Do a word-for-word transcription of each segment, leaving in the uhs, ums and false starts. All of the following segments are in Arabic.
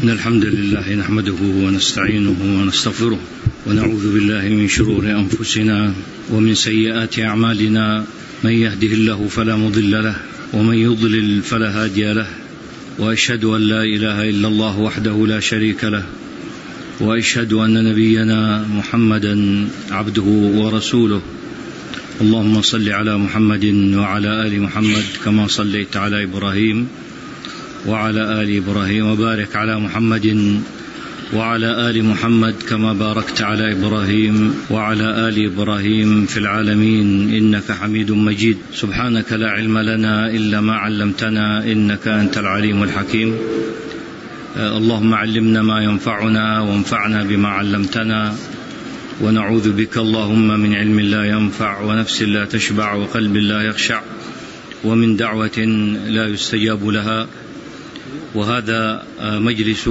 إن الحمد لله نحمده ونستعينه ونستغفره ونعوذ بالله من شرور أنفسنا ومن سيئات أعمالنا، من يهده الله فلا مضل له ومن يضلل فلا هادي له، وأشهد أن لا إله إلا الله وحده لا شريك له، وأشهد أن نبينا محمدا عبده ورسوله. اللهم صل على محمد وعلى آل محمد كما صليت على إبراهيم وعلى آل إبراهيم، وبارك على محمد وعلى آل محمد كما باركت على إبراهيم وعلى آل إبراهيم في العالمين إنك حميد مجيد. سبحانك لا علم لنا إلا ما علمتنا إنك أنت العليم الحكيم. اللهم علمنا ما ينفعنا وانفعنا بما علمتنا، ونعوذ بك اللهم من علم لا ينفع ونفس لا تشبع وقلب لا يخشع ومن دعوة لا يستجاب لها. وهذا مجلس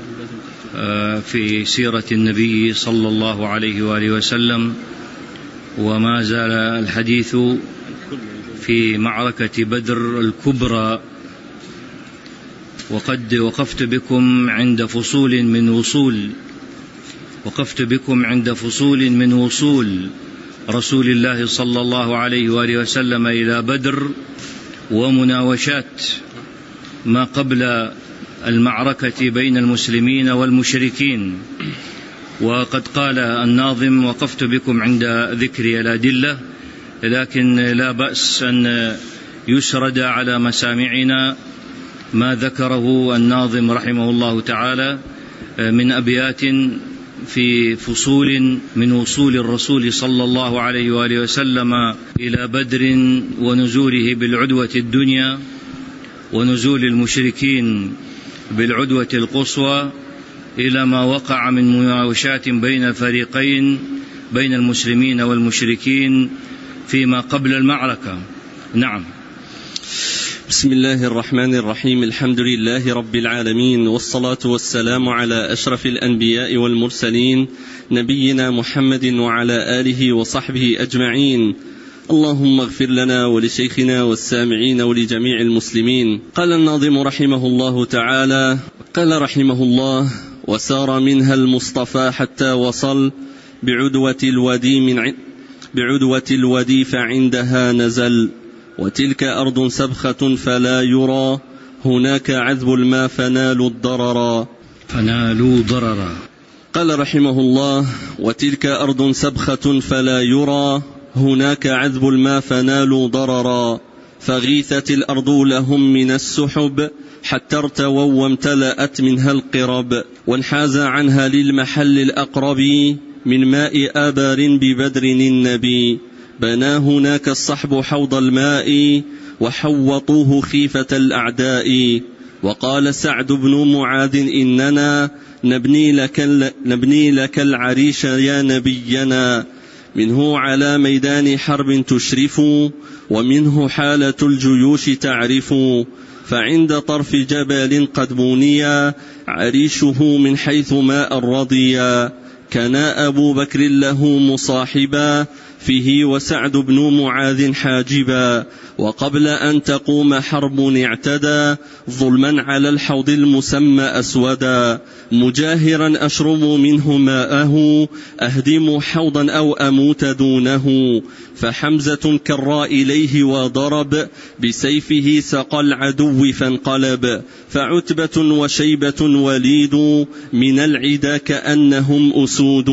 في سيرة النبي صلى الله عليه وآله وسلم، وما زال الحديث في معركة بدر الكبرى، وقد وقفت بكم عند فصول من وصول وقفت بكم عند فصول من وصول رسول الله صلى الله عليه وآله وسلم إلى بدر، ومناوشات ما قبل المعركة بين المسلمين والمشركين. وقد قال الناظم: وقفت بكم عند ذكر الأدلة، لكن لا بأس أن يسرد على مسامعنا ما ذكره الناظم رحمه الله تعالى من أبيات في فصول من وصول الرسول صلى الله عليه وآله وسلم إلى بدر، ونزوله بالعدوة الدنيا، ونزول المشركين بالعدوة القصوى، إلى ما وقع من مناوشات بين الفريقين بين المسلمين والمشركين فيما قبل المعركة. نعم. بسم الله الرحمن الرحيم. الحمد لله رب العالمين، والصلاة والسلام على أشرف الأنبياء والمرسلين، نبينا محمد وعلى آله وصحبه أجمعين. اللهم اغفر لنا ولشيخنا والسامعين ولجميع المسلمين. قال الناظم رحمه الله تعالى: قال رحمه الله: وسار منها المصطفى حتى وصل بعدوة الودي من بعدوة الودي فعندها نزل، وتلك أرض سبخة فلا يرى هناك عذب الماء فنالوا الضررا فنالوا ضررا. قال رحمه الله: وتلك أرض سبخة فلا يرى هناك عذب الماء فنالوا ضررا، فغيثت الأرض لهم من السحب حتى ارتووا وامتلأت منها القرب، وانحاز عنها للمحل الأقرب من ماء آبار ببدر النبي، بنى هناك الصحب حوض الماء وحوطوه خيفة الأعداء. وقال سعد بن معاذ: إننا نبني لك, نبني لك العريش يا نبينا، منه على ميدان حرب تشرف، ومنه حالة الجيوش تعرف، فعند طرف جبل قد بنيا عريشه من حيث ماء الرضيا، كان أبو بكر له مصاحبا فيه وسعد بن معاذ حاجبا، وقبل أن تقوم حرب اعتدى ظلما على الحوض المسمى أسودا، مجاهرا أشرب منه ماءه أهدم حوضا أو أموت دونه، فحمزة كرى إليه وضرب بسيفه سقى العدو فانقلب، فعتبة وشيبة وليد من العدا كأنهم أسود،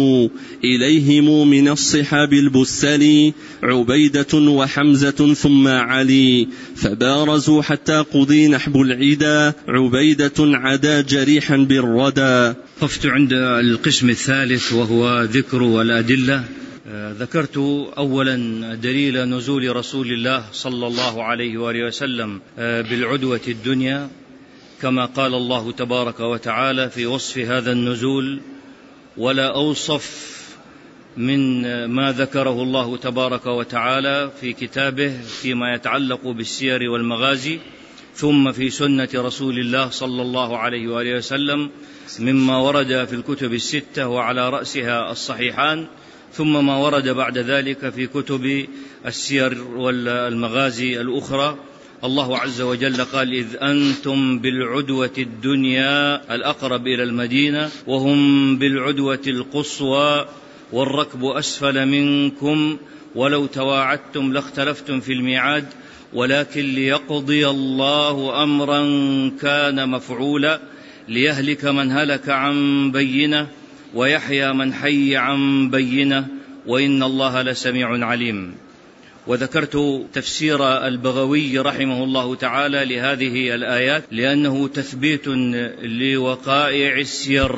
إليهم من الصحاب البسل عبيدة وحمزة ثم علي، فبارزوا حتى قضي نحب العدا عبيدة عدا جريحا بالردى. وقفت عند القسم الثالث وهو ذكر الأدلة. ذكرت أولا دليل نزول رسول الله صلى الله عليه وآله وسلم بالعدوة الدنيا، كما قال الله تبارك وتعالى في وصف هذا النزول: ولا أوصف من ما ذكره الله تبارك وتعالى في كتابه فيما يتعلق بالسير والمغازي، ثم في سنة رسول الله صلى الله عليه وآله وسلم مما ورد في الكتب الستة وعلى رأسها الصحيحان، ثم ما ورد بعد ذلك في كتب السير والمغازي الأخرى، الله عز وجل قال: إذ أنتم بالعدوة الدنيا الأقرب إلى المدينة وهم بالعدوة القصوى والركب أسفل منكم ولو تواعدتم لاختلفتم في الميعاد ولكن ليقضي الله أمرا كان مفعولا ليهلك من هلك عن بينة ويحيى من حي عن بينة وإن الله لسميع عليم. وذكرت تفسير البغوي رحمه الله تعالى لهذه الآيات لأنه تثبيت لوقائع السير.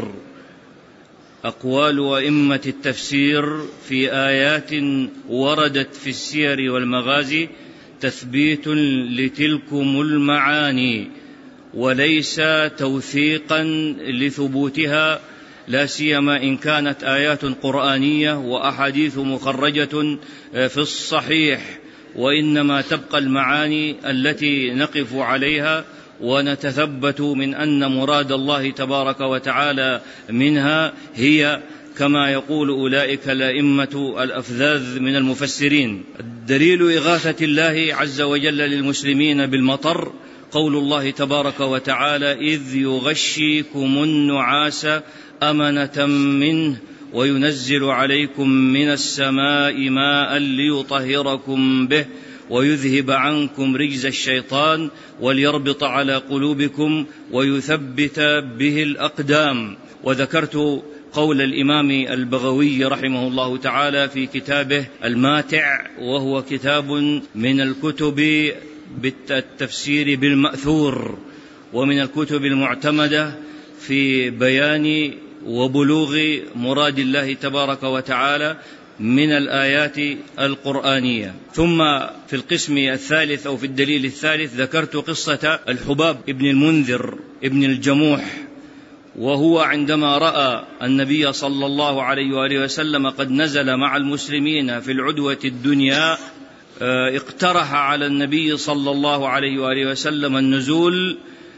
أقوال أئمة التفسير في آيات وردت في السير والمغازي تثبيت لتلكم المعاني وليس توثيقا لثبوتها، لا سيما إن كانت آيات قرآنية وأحاديث مخرجة في الصحيح، وإنما تبقى المعاني التي نقف عليها ونتثبت من أن مراد الله تبارك وتعالى منها هي كما يقول أولئك الأئمة الأفذاذ من المفسرين. الدليل إغاثة الله عز وجل للمسلمين بالمطر قول الله تبارك وتعالى: إذ يغشيكم النعاس أمنة منه وينزل عليكم من السماء ماء ليطهركم به ويذهب عنكم رجز الشيطان وليربط على قلوبكم ويثبت به الأقدام. وذكرت قول الإمام البغوي رحمه الله تعالى في كتابه الماتع، وهو كتاب من الكتب بالتفسير بالمأثور ومن الكتب المعتمدة في بيان وبلوغ مراد الله تبارك وتعالى من الآيات القرآنية. ثم في القسم الثالث أو في الدليل الثالث ذكرت قصة الحباب ابن المنذر ابن الجموح، وهو عندما رأى النبي صلى الله عليه وآله وسلم قد نزل مع المسلمين في العدوة الدنيا اقترح على النبي صلى الله عليه وآله وسلم النزول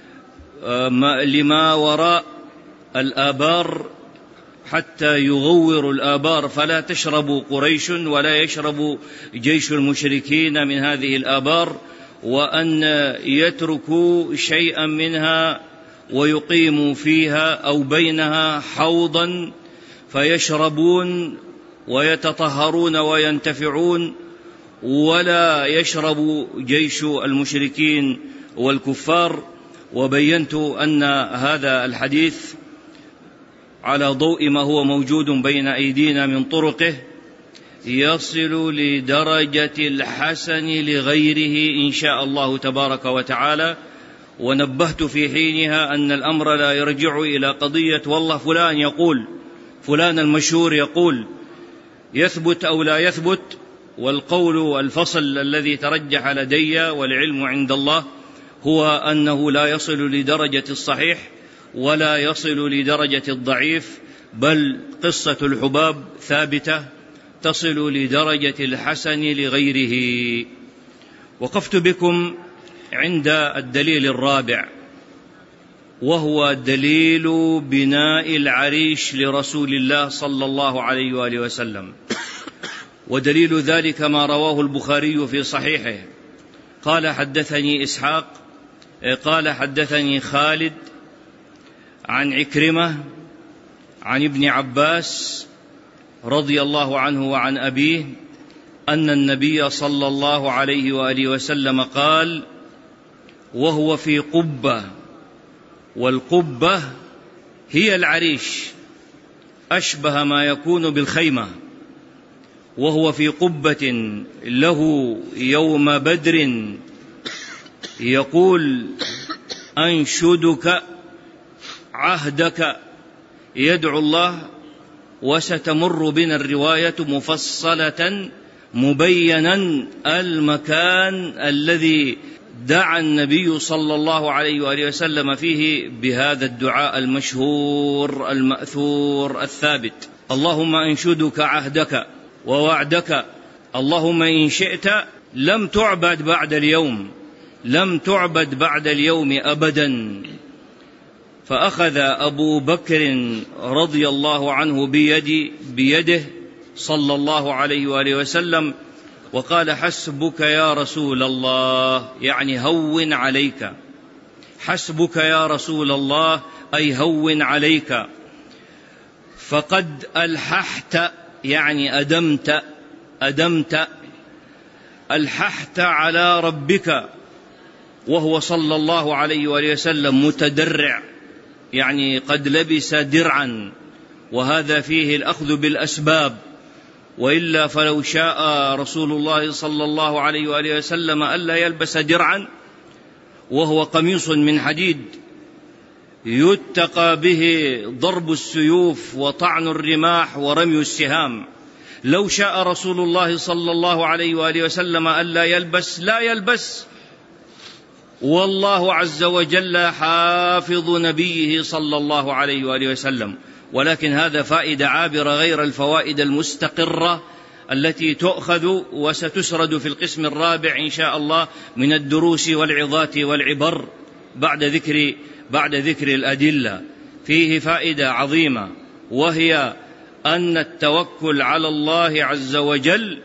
لما وراء الآبار حتى يغور الآبار فلا تشرب قريش ولا يشرب جيش المشركين من هذه الآبار، وأن يتركوا شيئا منها ويقيموا فيها أو بينها حوضا فيشربون ويتطهرون وينتفعون ولا يشرب جيش المشركين والكفار. وبينت أن هذا الحديث على ضوء ما هو موجود بين أيدينا من طرقه يصل لدرجة الحسن لغيره إن شاء الله تبارك وتعالى. ونبهت في حينها أن الأمر لا يرجع إلى قضية والله فلان يقول فلان المشهور يقول يثبت أو لا يثبت، والقول الفصل الذي ترجح لدي والعلم عند الله هو أنه لا يصل لدرجة الصحيح ولا يصل لدرجة الضعيف، بل قصة الحباب ثابتة تصل لدرجة الحسن لغيره. وقفت بكم عند الدليل الرابع، وهو دليل بناء العريش لرسول الله صلى الله عليه وآله وسلم. ودليل ذلك ما رواه البخاري في صحيحه قال: حدثني إسحاق قال حدثني خالد عن عكرمة عن ابن عباس رضي الله عنه وعن أبيه أن النبي صلى الله عليه وآله وسلم قال وهو في قبة، والقبة هي العريش أشبه ما يكون بالخيمة، وهو في قبة له يوم بدر يقول: أنشدك عهدك، يدعو الله. وستمر بنا الرواية مفصلة مبينا المكان الذي دعا النبي صلى الله عليه وآله وسلم فيه بهذا الدعاء المشهور المأثور الثابت: اللهم أنشدك عهدك ووعدك، اللهم إن شئت لم تعبد بعد اليوم، لم تعبد بعد اليوم أبدا. فأخذ أبو بكر رضي الله عنه بيدي بيده صلى الله عليه وآله وسلم وقال حسبك يا رسول الله، يعني هون عليك، حسبك يا رسول الله أي هون عليك. فقد ألححت يعني أدمت أدمت ألححت على ربك، وهو صلى الله عليه وآله وسلم متدرع، يعني قد لبس درعا، وهذا فيه الأخذ بالأسباب، وإلا فلو شاء رسول الله صلى الله عليه وآله وسلم ألا يلبس درعا وهو قميص من حديد يتقى به ضرب السيوف وطعن الرماح ورمي السهام. لو شاء رسول الله صلى الله عليه وآله وسلم ألا يلبس لا يلبس، والله عز وجل حافظ نبيه صلى الله عليه وآله وسلم. ولكن هذا فائدة عابرة غير الفوائد المستقرة التي تؤخذ وستسرد في القسم الرابع إن شاء الله من الدروس والعظات والعبر بعد ذكر بعد ذكر الأدلة. فيه فائدة عظيمة، وهي أن التوكل على الله عز وجل،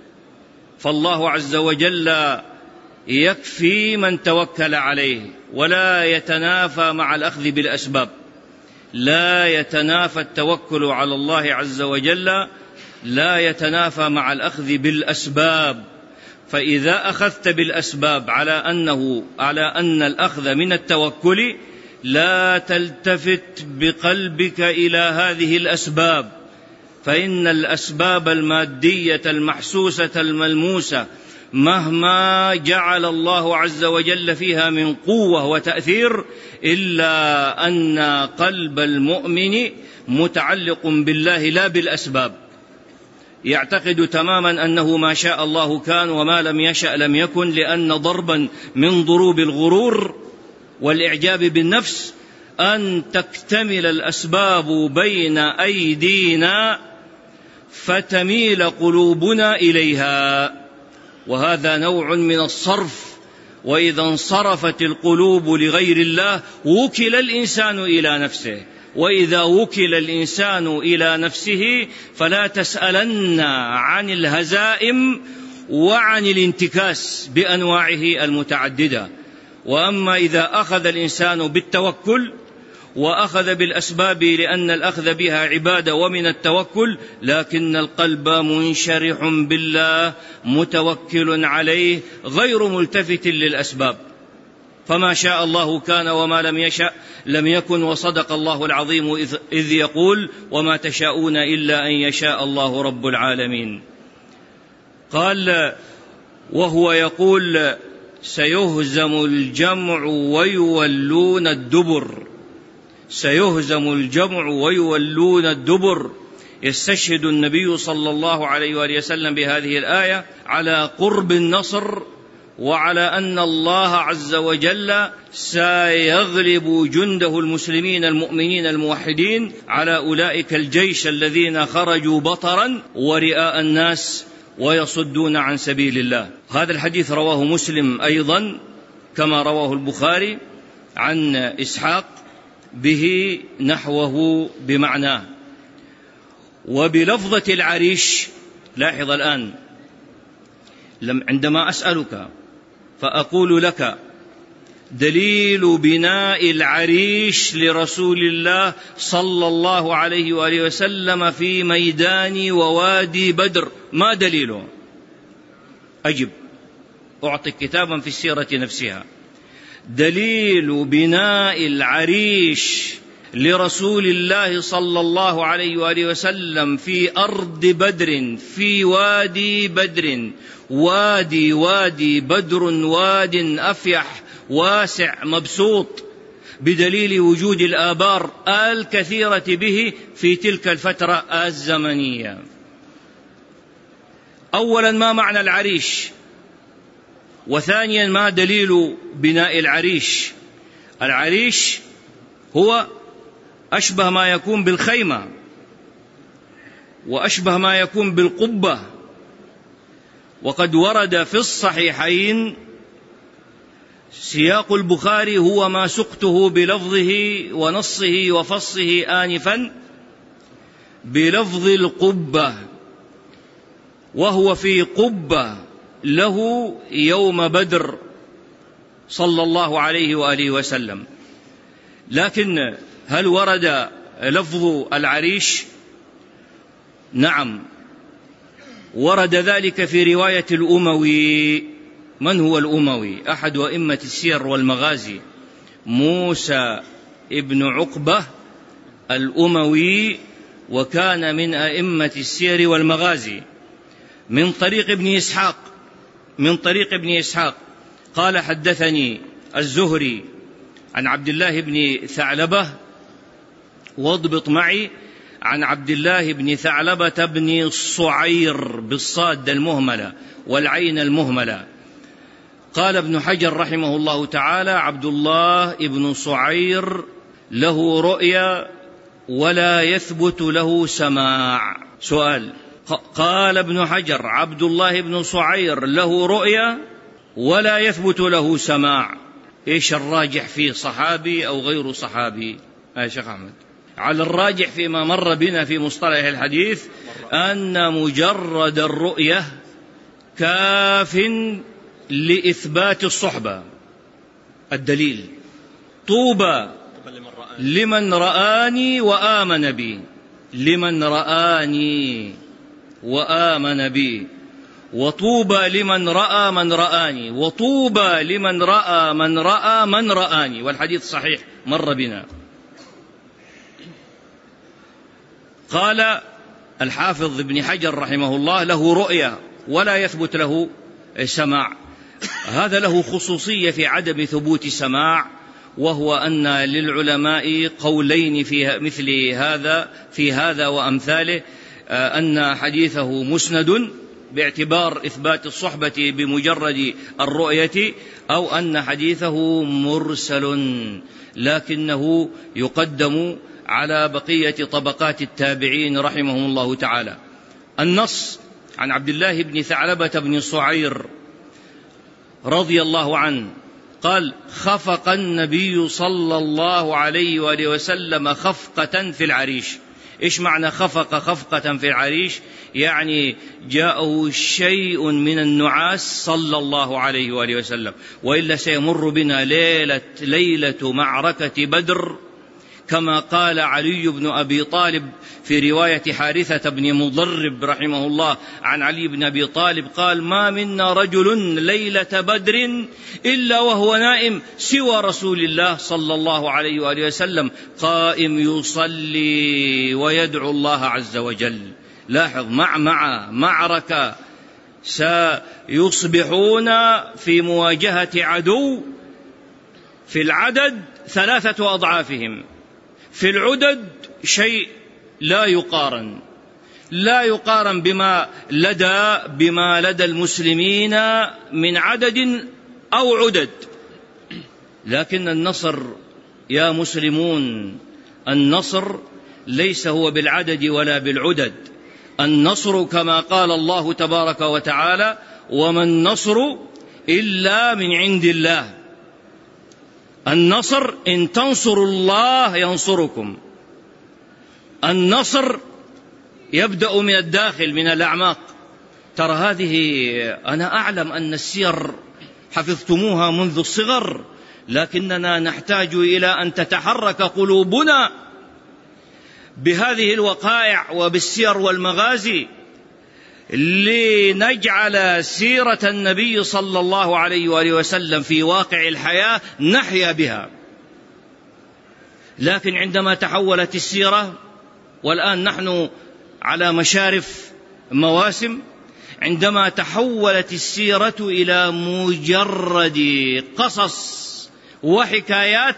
فالله عز وجل يكفي من توكل عليه، ولا يتنافى مع الأخذ بالأسباب، لا يتنافى التوكل على الله عز وجل لا يتنافى مع الأخذ بالأسباب. فإذا أخذت بالأسباب على أنه على أن الأخذ من التوكل، لا تلتفت بقلبك إلى هذه الأسباب، فإن الأسباب المادية المحسوسة الملموسة مهما جعل الله عز وجل فيها من قوة وتأثير، إلا أن قلب المؤمن متعلق بالله لا بالأسباب، يعتقد تماما أنه ما شاء الله كان وما لم يشأ لم يكن، لأن ضربا من ضروب الغرور والإعجاب بالنفس أن تكتمل الأسباب بين أيدينا فتميل قلوبنا إليها، وهذا نوع من الصرف. وإذا انصرفت القلوب لغير الله وكل الإنسان إلى نفسه، وإذا وكل الإنسان إلى نفسه فلا تسألن عن الهزائم وعن الانتكاس بأنواعه المتعددة. وأما إذا أخذ الإنسان بالتوكل وأخذ بالأسباب، لأن الأخذ بها عبادة ومن التوكل، لكن القلب منشرح بالله متوكل عليه غير ملتفت للأسباب، فما شاء الله كان وما لم يشأ لم يكن. وصدق الله العظيم إذ يقول: وما تشاءون إلا أن يشاء الله رب العالمين. قال وهو يقول: سيهزم الجمع ويولون الدبر، سيهزم الجمع ويولون الدبر. يستشهد النبي صلى الله عليه وآله وسلم بهذه الآية على قرب النصر، وعلى أن الله عز وجل سيغلب جنده المسلمين المؤمنين الموحدين على أولئك الجيش الذين خرجوا بطرا ورئاء الناس ويصدون عن سبيل الله. هذا الحديث رواه مسلم أيضا كما رواه البخاري عن إسحاق به نحوه بمعناه. وبلفظة العريش، لاحظ الآن عندما أسألك فأقول لك: دليل بناء العريش لرسول الله صلى الله عليه وآله وسلم في ميدان ووادي بدر، ما دليله؟ أجب، أعطي كتابا في السيرة نفسها. دليل بناء العريش لرسول الله صلى الله عليه وآله وسلم في أرض بدر، في وادي بدر، وادي وادي بدر واد أفيح واسع مبسوط، بدليل وجود الآبار الكثيرة به في تلك الفترة الزمنية. أولا، ما معنى العريش؟ وثانيا، ما دليل بناء العريش؟ العريش هو أشبه ما يكون بالخيمة، وأشبه ما يكون بالقبة. وقد ورد في الصحيحين سياق البخاري هو ما سقته بلفظه ونصه وفصه آنفا بلفظ القبة، وهو في قبة له يوم بدر صلى الله عليه وآله وسلم. لكن هل ورد لفظ العريش؟ نعم، ورد ذلك في رواية الأموي. من هو الأموي؟ أحد أئمة السير والمغازي، موسى ابن عقبة الأموي، وكان من أئمة السير والمغازي، من طريق ابن إسحاق من طريق ابن إسحاق قال: حدثني الزهري عن عبد الله بن ثعلبة، واضبط معي، عن عبد الله بن ثعلبة بن صعير بالصاد المهملة والعين المهملة. قال ابن حجر رحمه الله تعالى: عبد الله بن صعير له رؤيا ولا يثبت له سماع. سؤال: قال ابن حجر عبد الله بن صعير له رؤيا ولا يثبت له سماع، إيش الراجح فيه، صحابي أو غير صحابي؟ يا شيخ أحمد، على الراجح فيما مر بنا في مصطلح الحديث أن مجرد الرؤية كاف لإثبات الصحبة. الدليل: طوبى لمن رآني وآمن بي، لمن رآني وآمن بي، وطوبى لمن رأى من رآني، وطوبى لمن رأى من رأى من رآني، والحديث صحيح مر بنا. قال الحافظ ابن حجر رحمه الله: له رؤيا ولا يثبت له سماع. هذا له خصوصية في عدم ثبوت سماع، وهو أن للعلماء قولين في مثل هذا في هذا وأمثاله، أن حديثه مسند باعتبار إثبات الصحبة بمجرد الرؤية، أو أن حديثه مرسل لكنه يقدم على بقية طبقات التابعين رحمهم الله تعالى. النص عن عبد الله بن ثعلبة بن صعير رضي الله عنه قال: خفق النبي صلى الله عليه وآله وسلم خفقة في العريش. إيش معنى خفق خفقة في العريش؟ يعني جاءه شيء من النعاس صلى الله عليه وآله وسلم، وإلا سيمر بنا ليلة, ليلة معركة بدر، كما قال علي بن أبي طالب في رواية حارثة بن مضرب رحمه الله عن علي بن أبي طالب قال: ما منا رجل ليلة بدر إلا وهو نائم سوى رسول الله صلى الله عليه وآله وسلم قائم يصلي ويدعو الله عز وجل. لاحظ، مع مع معركة سيصبحون في مواجهة عدو في العدد ثلاثة أضعافهم، في العدد شيء لا يقارن لا يقارن بما لدى بما لدى المسلمين من عدد أو عدد. لكن النصر يا مسلمون، النصر ليس هو بالعدد ولا بالعدد. النصر كما قال الله تبارك وتعالى: وما النصر إلا من عند الله. النصر إن تنصروا الله ينصركم. النصر يبدأ من الداخل، من الأعماق. ترى هذه أنا أعلم أن السير حفظتموها منذ الصغر، لكننا نحتاج إلى أن تتحرك قلوبنا بهذه الوقائع وبالسير والمغازي لنجعل سيرة النبي صلى الله عليه وآله وسلم في واقع الحياة نحيا بها. لكن عندما تحولت السيرة، والآن نحن على مشارف مواسم، عندما تحولت السيرة إلى مجرد قصص وحكايات،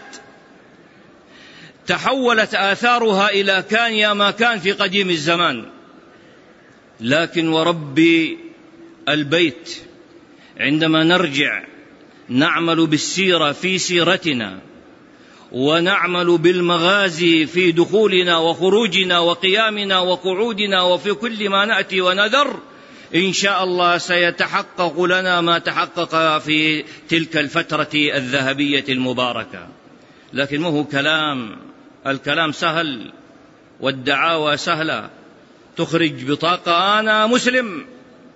تحولت آثارها إلى كان يا ما كان في قديم الزمان. لكن ورب البيت، عندما نرجع نعمل بالسيرة في سيرتنا، ونعمل بالمغازي في دخولنا وخروجنا وقيامنا وقعودنا وفي كل ما نأتي ونذر، إن شاء الله سيتحقق لنا ما تحقق في تلك الفترة الذهبية المباركة. لكن ما هو كلام، الكلام سهل والدعاوى سهلة. تخرج بطاقة أنا مسلم،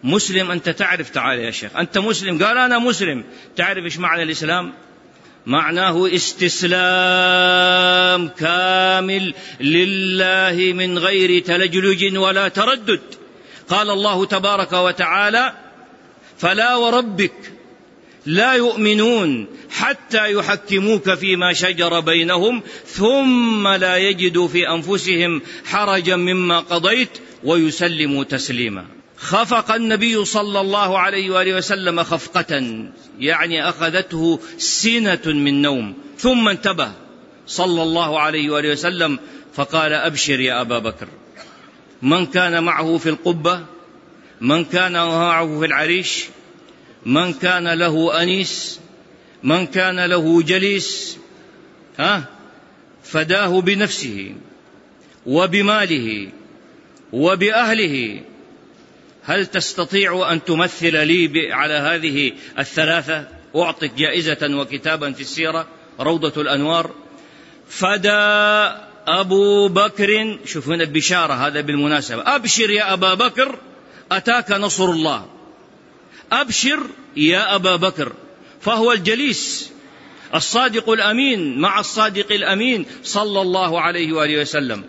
مسلم أنت تعرف، تعال يا شيخ أنت مسلم، قال أنا مسلم، تعرف إيش معنى الإسلام؟ معناه استسلام كامل لله من غير تلجلج ولا تردد. قال الله تبارك وتعالى: فلا وربك لا يؤمنون حتى يحكموك فيما شجر بينهم ثم لا يجدوا في أنفسهم حرجا مما قضيت ويسلموا تسليما. خفق النبي صلى الله عليه وآله وسلم خفقة، يعني أخذته سنة من نوم، ثم انتبه صلى الله عليه وآله وسلم فقال: أبشر يا أبا بكر. من كان معه في القبة، من كان معه في العريش، من كان له أنيس، من كان له جليس، ها فداه بنفسه وبماله وبأهله. هل تستطيع أن تمثل لي على هذه الثلاثة؟ أعطك جائزة وكتابا في السيرة روضة الأنوار. فدى أبو بكر، شوف هنا بشارة، هذا بالمناسبة، أبشر يا أبا بكر أتاك نصر الله. أبشر يا أبا بكر، فهو الجليس الصادق الأمين مع الصادق الأمين صلى الله عليه وآله وسلم.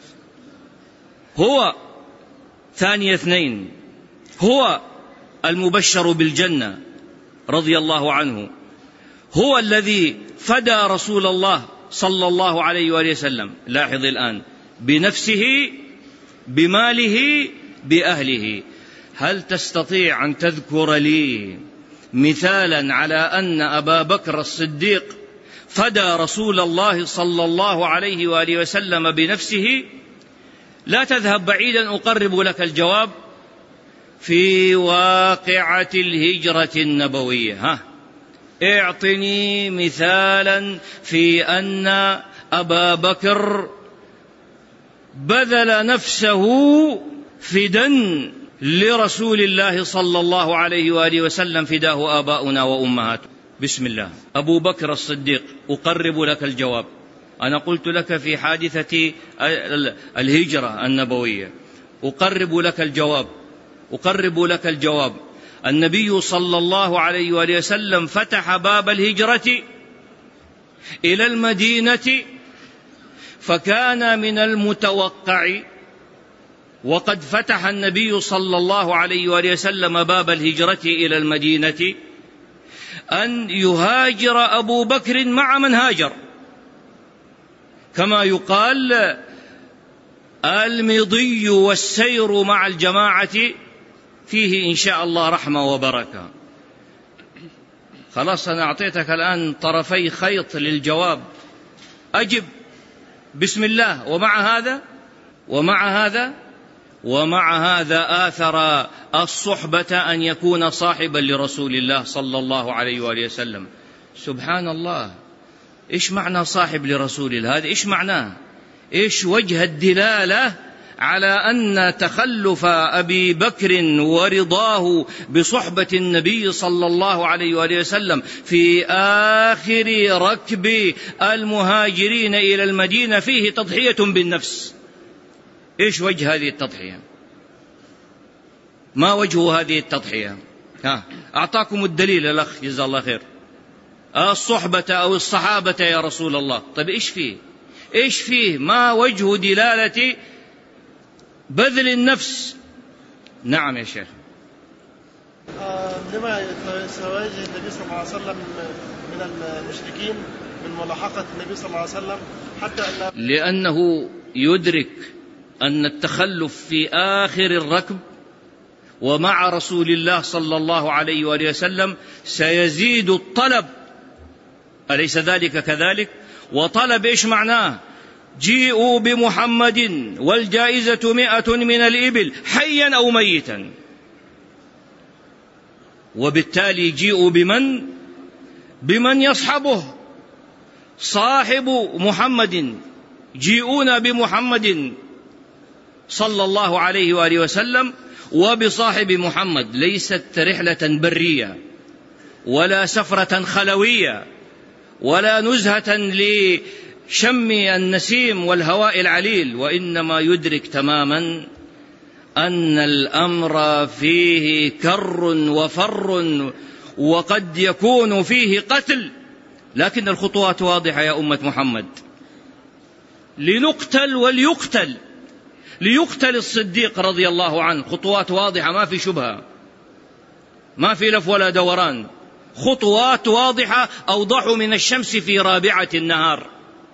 هو ثاني اثنين، هو المبشر بالجنة رضي الله عنه، هو الذي فدى رسول الله صلى الله عليه وآله وسلم. لاحظ الآن، بنفسه بماله بأهله. هل تستطيع أن تذكر لي مثالا على أن أبا بكر الصديق فدى رسول الله صلى الله عليه وآله وسلم بنفسه؟ لا تذهب بعيدا، أقرب لك الجواب. في واقعة الهجرة النبوية، ها اعطني مثالا في أن أبا بكر بذل نفسه فدا لرسول الله صلى الله عليه وآله وسلم، فداه آباؤنا وأمهاتنا. بسم الله. أبو بكر الصديق، أقرب لك الجواب. أنا قلت لك في حادثة الهجرة النبوية، أقرب لك الجواب، أقرب لك الجواب. النبي صلى الله عليه وآله وسلم فتح باب الهجرة إلى المدينة، فكان من المتوقع، وقد فتح النبي صلى الله عليه وآله وسلم باب الهجرة إلى المدينة، أن يهاجر أبو بكر مع من هاجر، كما يقال: المضي والسير مع الجماعة فيه إن شاء الله رحمة وبركة. خلاص، أنا أعطيتك الآن طرفي خيط للجواب، أجب بسم الله. ومع هذا ومع هذا ومع هذا آثر الصحبة أن يكون صاحبا لرسول الله صلى الله عليه وآله وسلم. سبحان الله، إيش معنى صاحب لرسول الله؟ هذا إيش معناه؟ إيش وجه الدلالة على أن تخلف أبي بكر ورضاه بصحبة النبي صلى الله عليه وآله وسلم في آخر ركب المهاجرين إلى المدينة فيه تضحية بالنفس؟ إيش وجه هذه التضحية؟ ما وجه هذه التضحية؟ ها أعطاكم الدليل الأخ جزاه الله خير، الصحبة أو الصحابة يا رسول الله. طيب إيش فيه؟ إيش فيه؟ ما وجه دلالة بذل النفس؟ نعم يا شيخ. آه لما سيواجه النبي صلى الله عليه وسلم من المشركين من ملاحقة النبي صلى الله عليه وسلم، حتى أن لأنه يدرك أن التخلف في آخر الركب ومع رسول الله صلى الله عليه وآله وسلم سيزيد الطلب، أليس ذلك كذلك؟ وطلب إيش معناه؟ جيئوا بمحمد والجائزة مئة من الإبل حيا أو ميتا. وبالتالي جيئوا بمن؟ بمن يصحبه، صاحب محمد. جيئونا بمحمد صلى الله عليه وآله وسلم وبصاحب محمد. ليست رحلة برية ولا سفرة خلوية ولا نزهة لشم النسيم والهواء العليل، وإنما يدرك تماما أن الأمر فيه كر وفر وقد يكون فيه قتل، لكن الخطوات واضحة يا أمة محمد. لنقتل وليقتل، ليقتل الصديق رضي الله عنه، خطوات واضحة ما في شبهة، ما في لف ولا دوران، خطوات واضحة أوضح من الشمس في رابعة النهار.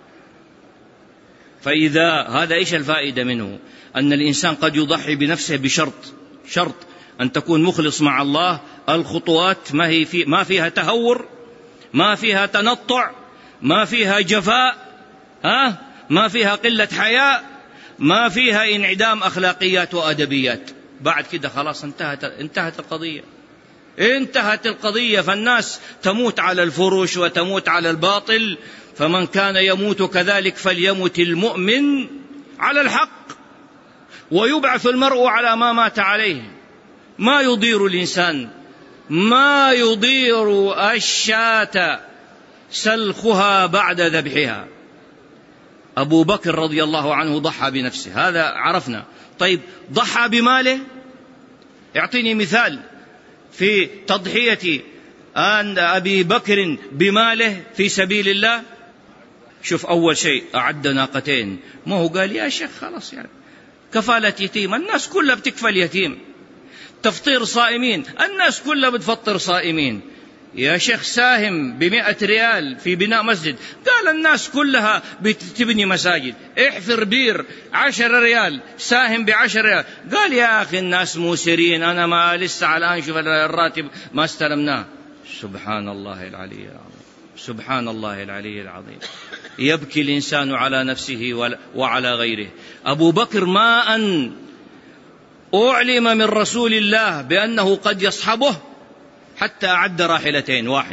فإذا هذا إيش الفائدة منه؟ أن الإنسان قد يضحي بنفسه بشرط، شرط أن تكون مخلص مع الله. الخطوات ما هي في ما فيها تهور، ما فيها تنطع، ما فيها جفاء، ها ما فيها قلة حياء، ما فيها انعدام أخلاقيات وأدبيات. بعد كده خلاص انتهت انتهت القضية، انتهت القضية. فالناس تموت على الفروش وتموت على الباطل، فمن كان يموت كذلك فليمت المؤمن على الحق، ويبعث المرء على ما مات عليه. ما يضير الإنسان، ما يضير الشاة سلخها بعد ذبحها. أبو بكر رضي الله عنه ضحى بنفسه، هذا عرفنا. طيب ضحى بماله؟ اعطيني مثال في تضحية أن أبي بكر بماله في سبيل الله. شوف، أول شيء أعد ناقتين، ما هو قال يا شيخ خلاص يعني كفالة يتيم، الناس كلها بتكفل يتيم. تفطير صائمين، الناس كلها بتفطر صائمين. يا شيخ ساهم بمئة ريال في بناء مسجد، قال الناس كلها بتبني مساجد. احفر بير عشر ريال، ساهم بعشر ريال، قال يا أخي الناس موسرين، أنا ما لسه الآن شوف الراتب ما استلمناه. سبحان الله العلي العظيم، سبحان الله العلي العظيم. يبكي الإنسان على نفسه وعلى غيره. أبو بكر ما أن أعلم من رسول الله بأنه قد يصحبه حتى أعد راحلتين. واحد،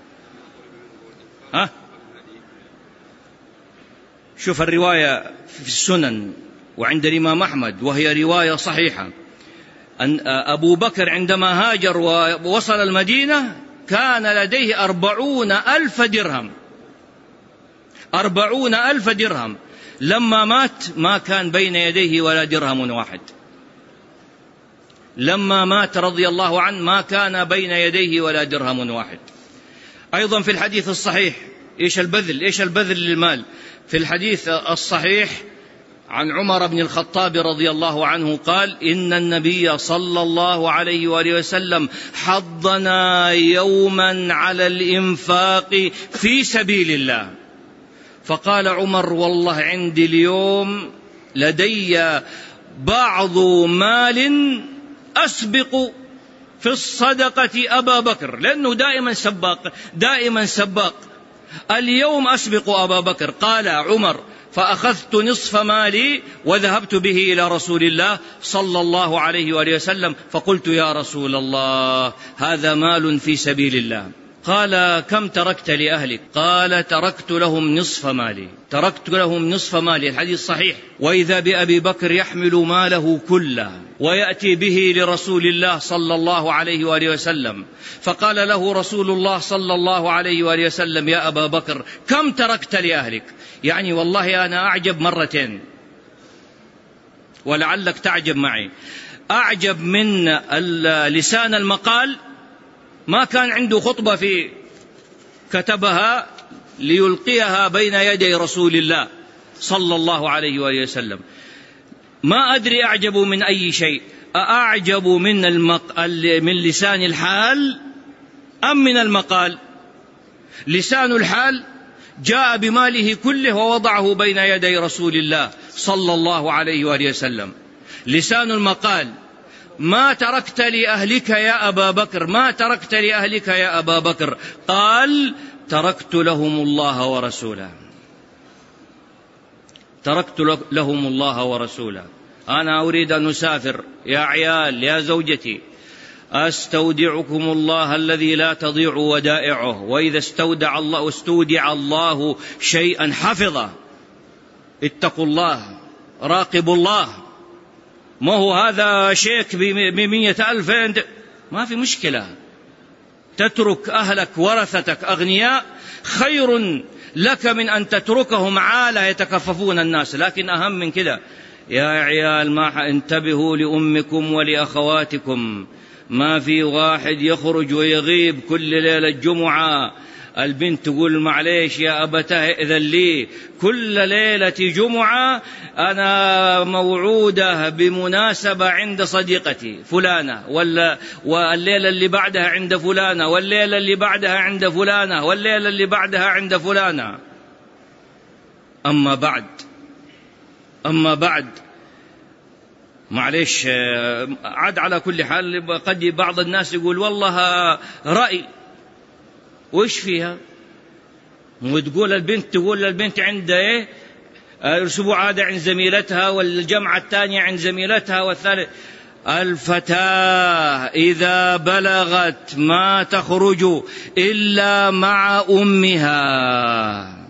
ها شوف الرواية في السنن وعند الإمام أحمد، وهي رواية صحيحة، أن أبو بكر عندما هاجر ووصل المدينة كان لديه أربعون ألف درهم، أربعون ألف درهم. لما مات ما كان بين يديه ولا درهم واحد. لما مات رضي الله عنه ما كان بين يديه ولا درهم واحد. أيضا في الحديث الصحيح، إيش البذل، إيش البذل للمال. في الحديث الصحيح عن عمر بن الخطاب رضي الله عنه قال: إن النبي صلى الله عليه وآله وسلم حضنا يوما على الإنفاق في سبيل الله. فقال عمر: والله عندي اليوم لدي بعض مال أسبق في الصدقة أبا بكر، لأنه دائما سباق، دائما سباق. اليوم أسبق أبا بكر. قال عمر: فأخذت نصف مالي وذهبت به إلى رسول الله صلى الله عليه وآله وسلم، فقلت: يا رسول الله، هذا مال في سبيل الله. قال: كم تركت لأهلك؟ قال: تركت لهم نصف مالي، تركت لهم نصف مالي. الحديث صحيح. وإذا بأبي بكر يحمل ماله كله ويأتي به لرسول الله صلى الله عليه وآله وسلم، فقال له رسول الله صلى الله عليه وآله وسلم: يا أبا بكر، كم تركت لأهلك؟ يعني والله أنا أعجب مرتين، ولعلك تعجب معي. أعجب من لسان المقال، ما كان عنده خطبة في كتبها ليلقيها بين يدي رسول الله صلى الله عليه وآله وسلم. ما أدري أعجب من أي شيء، أعجب من, المق... من لسان الحال أم من المقال؟ لسان الحال جاء بماله كله ووضعه بين يدي رسول الله صلى الله عليه وآله وسلم. لسان المقال: ما تركت لأهلك يا أبا بكر، ما تركت لأهلك يا أبا بكر؟ قال: تركت لهم الله ورسوله، تركت لهم الله ورسوله. أنا أريد أن أسافر يا عيال، يا زوجتي، أستودعكم الله الذي لا تضيع ودائعه، وإذا استودع الله استودع الله شيئا حفظه. اتقوا الله، راقبوا الله. ما هو هذا شيك بمية ألف، ما في مشكلة. تترك أهلك ورثتك أغنياء خير لك من أن تتركهم عالة يتكففون الناس. لكن أهم من كده، يا عيال ما انتبهوا لأمكم ولأخواتكم، ما في واحد يخرج ويغيب كل ليلة جمعة البنت تقول معليش يا أبتاه إذن لي كل ليلة جمعة أنا موعودة بمناسبة عند صديقتي فلانة، ولا والليلة اللي بعدها عند فلانة، والليلة اللي بعدها عند فلانة، والليلة اللي بعدها عند فلانة. أما بعد أما بعد معليش عاد على كل حال قد بعض الناس يقول والله رأي، وإيش فيها؟ وتقول البنت تقول للبنت عند إيه الأسبوع هذا عند زميلتها، والجمعة الثانية عند زميلتها، والثالث. الفتاة إذا بلغت ما تخرج إلا مع أمها،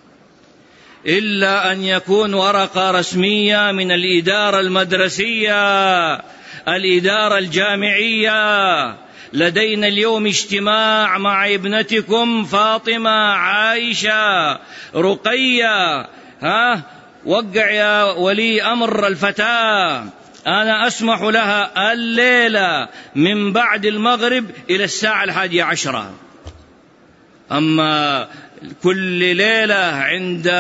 إلا أن يكون ورقة رسمية من الإدارة المدرسية الإدارة الجامعية، لدينا اليوم اجتماع مع ابنتكم فاطمة عائشة رقية، ها وقع يا ولي أمر الفتاة، أنا أسمح لها الليلة من بعد المغرب إلى الساعة الحادية عشرة. أما كل ليلة عند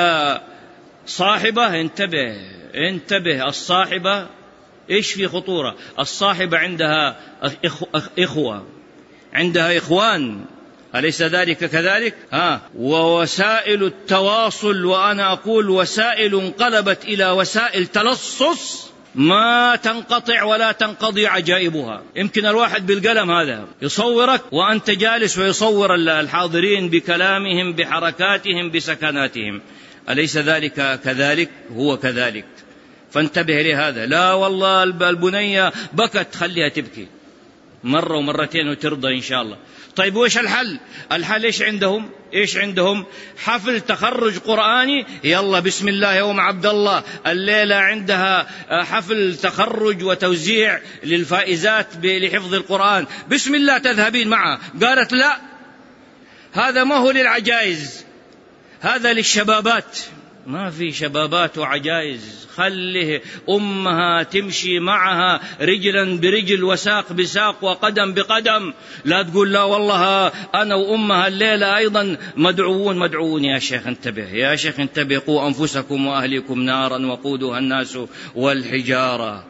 صاحبة، انتبه انتبه، الصاحبة إيش في خطورة؟ الصاحبة عندها إخوة، عندها إخوان، أليس ذلك كذلك؟ ها ووسائل التواصل، وأنا أقول وسائل انقلبت إلى وسائل تلصص ما تنقطع ولا تنقضي عجائبها. يمكن الواحد بالقلم هذا يصورك وأنت جالس ويصور الحاضرين بكلامهم بحركاتهم بسكناتهم، أليس ذلك كذلك؟ هو كذلك، فانتبه لهذا. لا والله البنية بكت خليها تبكي مرة ومرتين وترضى إن شاء الله. طيب وإيش الحل؟ الحل إيش عندهم؟ إيش عندهم؟ حفل تخرج قرآني، يلا بسم الله يا أم عبد الله الليلة عندها حفل تخرج وتوزيع للفائزات لحفظ القرآن، بسم الله تذهبين معها. قالت لا، هذا ما هو للعجائز، هذا للشبابات. ما في شبابات وعجائز، خليه أمها تمشي معها رجلا برجل وساق بساق وقدم بقدم. لا تقول لا والله أنا وأمها الليلة أيضا مدعوون. مدعوون يا شيخ انتبه، يا شيخ انتبه، قوا أنفسكم وأهلكم نارا وقودها الناس والحجارة.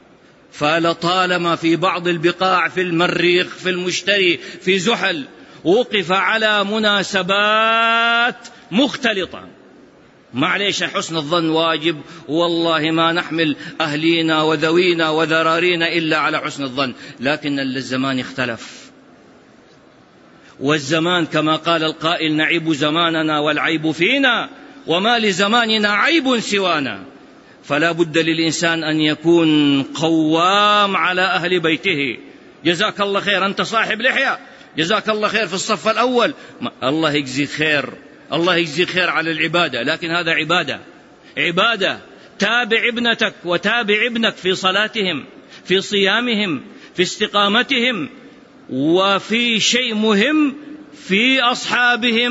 فلطالما في بعض البقاع في المريخ في المشتري في زحل وقف على مناسبات مختلطة. معليش حسن الظن واجب، والله ما نحمل أهلينا وذوينا وذرارينا إلا على حسن الظن، لكن الزمان اختلف، والزمان كما قال القائل نعيب زماننا والعيب فينا، وما لزماننا عيب سوانا. فلا بد للإنسان أن يكون قوام على أهل بيته. جزاك الله خير، أنت صاحب لحية، جزاك الله خير في الصف الأول، الله يجزيك خير، الله يجزيك خير على العبادة، لكن هذا عبادة عبادة. تابع ابنتك وتابع ابنك في صلاتهم في صيامهم في استقامتهم، وفي شيء مهم في أصحابهم.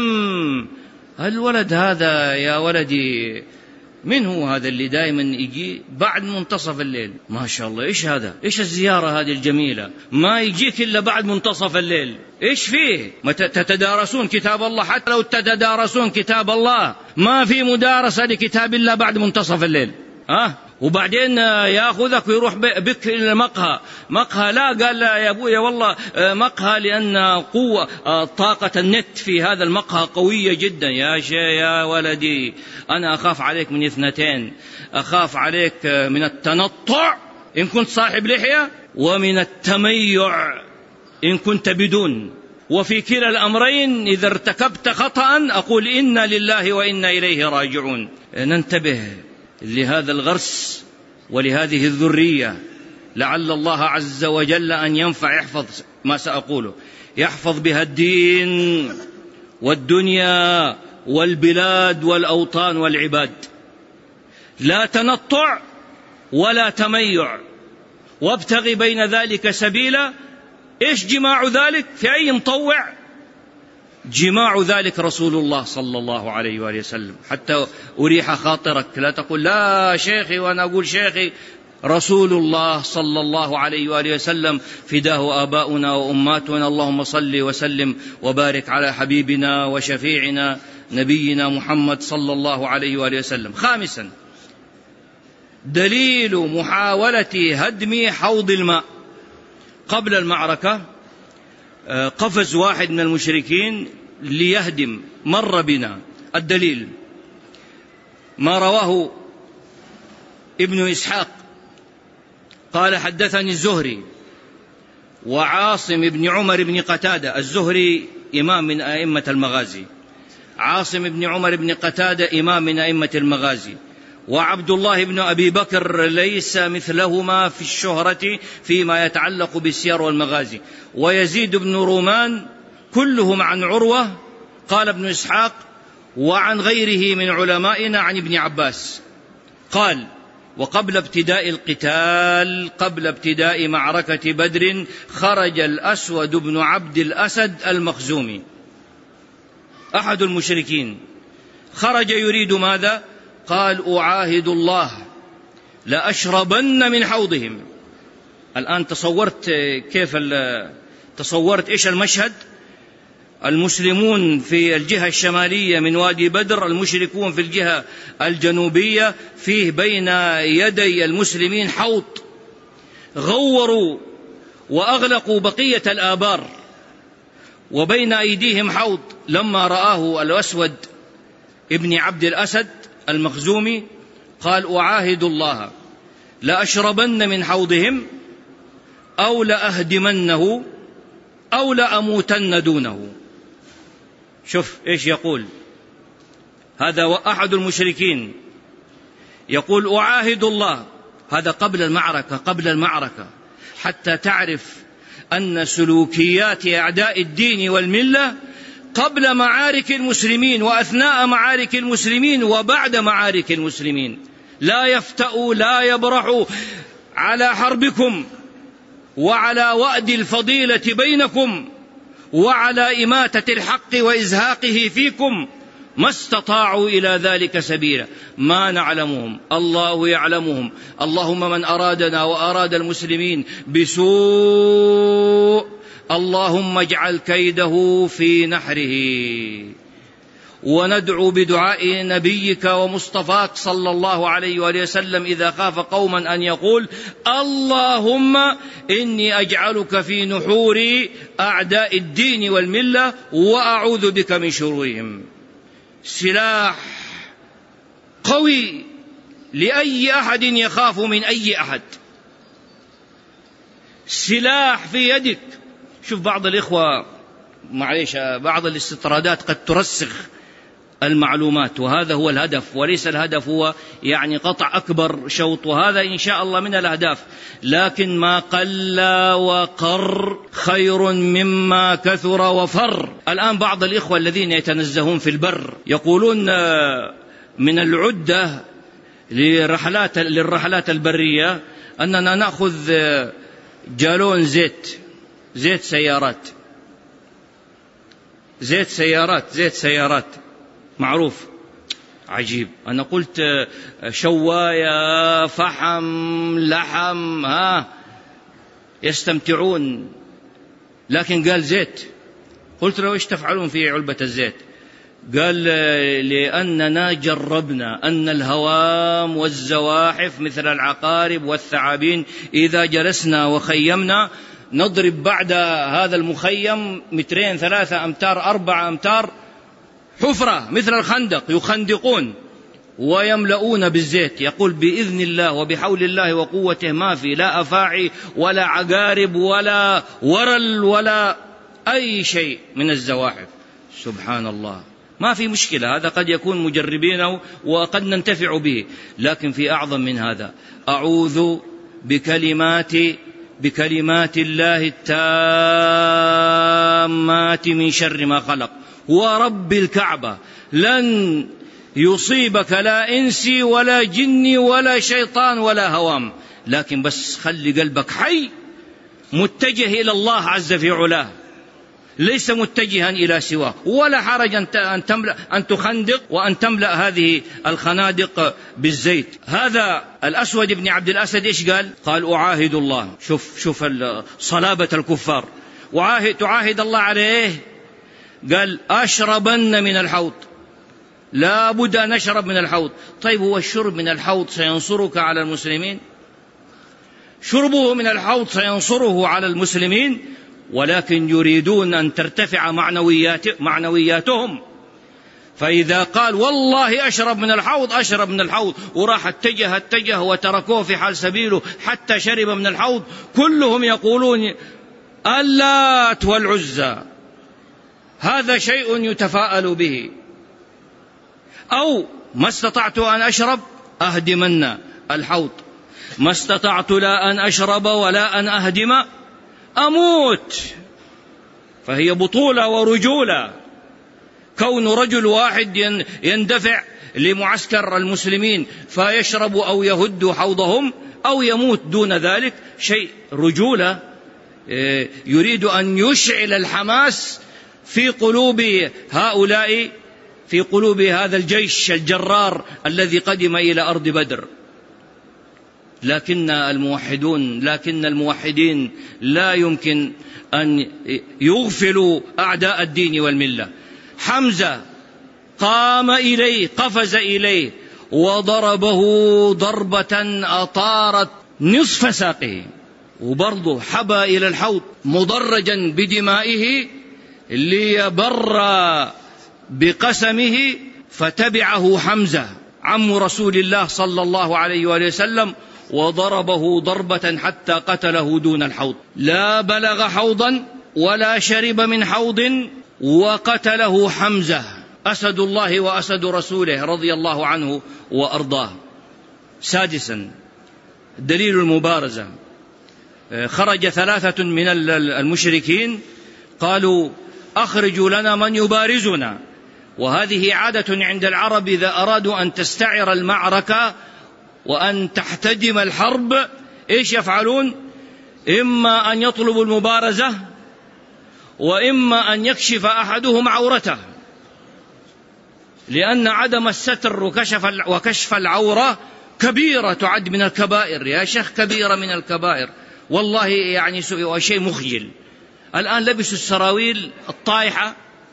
الولد هذا يا ولدي من هو هذا اللي دائما يجي بعد منتصف الليل؟ ما شاء الله، إيش هذا؟ إيش الزيارة هذه الجميلة؟ ما يجيك إلا بعد منتصف الليل، إيش فيه؟ ما تتدارسون كتاب الله؟ حتى لو تتدارسون كتاب الله ما في مدارسة لكتاب الله بعد منتصف الليل. ها وبعدين ياخذك ويروح بك إلى مقهى. مقهى لا، قال لا يا أبويا والله مقهى لأن قوة طاقة النت في هذا المقهى قوية جدا. يا شيخ يا ولدي أنا أخاف عليك من اثنتين، أخاف عليك من التنطع إن كنت صاحب لحية، ومن التميع إن كنت بدون. وفي كلا الأمرين إذا ارتكبت خطأ أقول إنا لله وإنا إليه راجعون. ننتبه لهذا الغرس ولهذه الذرية، لعل الله عز وجل أن ينفع يحفظ ما سأقوله، يحفظ بها الدين والدنيا والبلاد والأوطان والعباد. لا تنطع ولا تميع، وابتغي بين ذلك سبيلا. إيش جماع ذلك؟ في أي مطوع؟ جماع ذلك رسول الله صلى الله عليه وآله وسلم، حتى أريح خاطرك لا تقول لا شيخي وأنا أقول شيخي. رسول الله صلى الله عليه وآله وسلم فداه آباؤنا وأماتنا، اللهم صل وسلم وبارك على حبيبنا وشفيعنا نبينا محمد صلى الله عليه وآله وسلم. خامسا، دليل محاولة هدم حوض الماء. قبل المعركة قفز واحد من المشركين ليهدم، مر بنا. الدليل ما رواه ابن إسحاق قال حدثني الزهري وعاصم بن عمر بن قتادة. الزهري إمام من أئمة المغازي، عاصم بن عمر بن قتادة إمام من أئمة المغازي، وعبد الله بن أبي بكر ليس مثلهما في الشهرة فيما يتعلق بالسير والمغازي، ويزيد بن رومان، كلهم عن عروة قال ابن إسحاق، وعن غيره من علمائنا عن ابن عباس قال: وقبل ابتداء القتال، قبل ابتداء معركة بدر، خرج الأسود بن عبد الأسد المخزومي أحد المشركين، خرج يريد ماذا؟ قال: أعاهد الله لأشربن من حوضهم. الآن تصورت كيف تصورت إيش المشهد؟ المسلمون في الجهة الشمالية من وادي بدر، المشركون في الجهة الجنوبية، فيه بين يدي المسلمين حوض، غوروا وأغلقوا بقية الآبار، وبين أيديهم حوض. لما رآه الأسود ابن عبد الأسد المخزومي قال: أعاهد الله لأشربن من حوضهم أو لأهدمنه أو لأموتن دونه. شوف إيش يقول هذا أحد المشركين، يقول: أعاهد الله. هذا قبل المعركة، قبل المعركة، حتى تعرف أن سلوكيات أعداء الدين والملة قبل معارك المسلمين وأثناء معارك المسلمين وبعد معارك المسلمين. لا يفتأوا، لا يبرحوا على حربكم وعلى وأد الفضيلة بينكم وعلى إماتة الحق وإزهاقه فيكم، ما استطاعوا إلى ذلك سبيلا. ما نعلمهم، الله يعلمهم. اللهم من أرادنا وأراد المسلمين بسوء اللهم اجعل كيده في نحره. وندعو بدعاء نبيك ومصطفاك صلى الله عليه وآله وسلم إذا خاف قوما أن يقول: اللهم إني أجعلك في نحور أعداء الدين والملة وأعوذ بك من شرورهم. سلاح قوي لأي أحد يخاف من أي أحد، سلاح في يدك. شوف بعض الإخوة معليش بعض الاستطرادات قد ترسخ المعلومات، وهذا هو الهدف، وليس الهدف هو يعني قطع أكبر شوط، وهذا إن شاء الله من الأهداف، لكن ما قل وقر خير مما كثر وفر. الآن بعض الإخوة الذين يتنزهون في البر يقولون من العدة لرحلات للرحلات البرية أننا نأخذ جالون زيت زيت سيارات زيت سيارات زيت سيارات معروف. عجيب. أنا قلت شواية، فحم، لحم، ها يستمتعون، لكن قال زيت. قلت له: إيش تفعلون في علبة الزيت؟ قال: لأننا جربنا أن الهوام والزواحف مثل العقارب والثعابين إذا جلسنا وخيمنا نضرب بعد هذا المخيم مترين ثلاثة أمتار أربعة أمتار حفرة مثل الخندق، يخندقون ويملؤون بالزيت. يقول: بإذن الله وبحول الله وقوته ما في لا أفاعي ولا عقارب ولا ورل ولا أي شيء من الزواحف. سبحان الله. ما في مشكلة، هذا قد يكون مجربينه وقد ننتفع به، لكن في أعظم من هذا: أعوذ بكلمات بكلمات الله التامات من شر ما خلق ورب الكعبة لن يصيبك لا إنسي ولا جني ولا شيطان ولا هوام، لكن بس خلي قلبك حي متجه إلى الله عز في علاه، ليس متجها إلى سواه، ولا حرج أن تملأ أن تخندق وأن تملأ هذه الخنادق بالزيت. هذا الأسود بن عبد الأسد إيش قال؟ قال أعاهد الله. شوف شوف صلابة الكفار. وعاهد تعاهد الله عليه. قال أشربن من الحوض، لا بد أن نشرب من الحوض. طيب هو الشرب من الحوض سينصرك على المسلمين؟ شربه من الحوض سينصره على المسلمين، ولكن يريدون أن ترتفع معنويات معنوياتهم. فإذا قال والله أشرب من الحوض أشرب من الحوض، وراح اتجه اتجه وتركوه في حال سبيله حتى شرب من الحوض، كلهم يقولون اللات والعزى، هذا شيء يتفاءل به. أو ما استطعت أن أشرب أهدمن الحوض، ما استطعت لا أن أشرب ولا أن أهدم أموت. فهي بطولة ورجولة، كون رجل واحد يندفع لمعسكر المسلمين فيشرب أو يهد حوضهم أو يموت دون ذلك شيء رجولة. يريد أن يشعل الحماس في قلوب هؤلاء، في قلوب هذا الجيش الجرار الذي قدم إلى أرض بدر. لكن الموحدون لكن الموحدين لا يمكن أن يغفلوا أعداء الدين والملة. حمزة قام إليه، قفز إليه وضربه ضربة أطارت نصف ساقه، وبرضه حبى إلى الحوض مضرجا بدمائه ليبر بقسمه، فتبعه حمزة عم رسول الله صلى الله عليه وآله وسلم وضربه ضربة حتى قتله دون الحوض. لا بلغ حوضا ولا شرب من حوض وقتله حمزة أسد الله وأسد رسوله رضي الله عنه وأرضاه. سادسا دليل المبارزة. خرج ثلاثة من المشركين قالوا أخرجوا لنا من يبارزنا. وهذه عادة عند العرب إذا أرادوا أن تستعر المعركة وأن تحتدم الحرب إيش يفعلون؟ إما أن يطلبوا المبارزة وإما أن يكشف أحدهم عورته، لأن عدم الستر وكشف وكشف العورة كبيرة تعد من الكبائر يا شيخ، كبيرة من الكبائر والله، يعني شيء مخجل. الآن لبسوا السراويل الطائحة،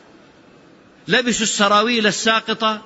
لبسوا السراويل الساقطة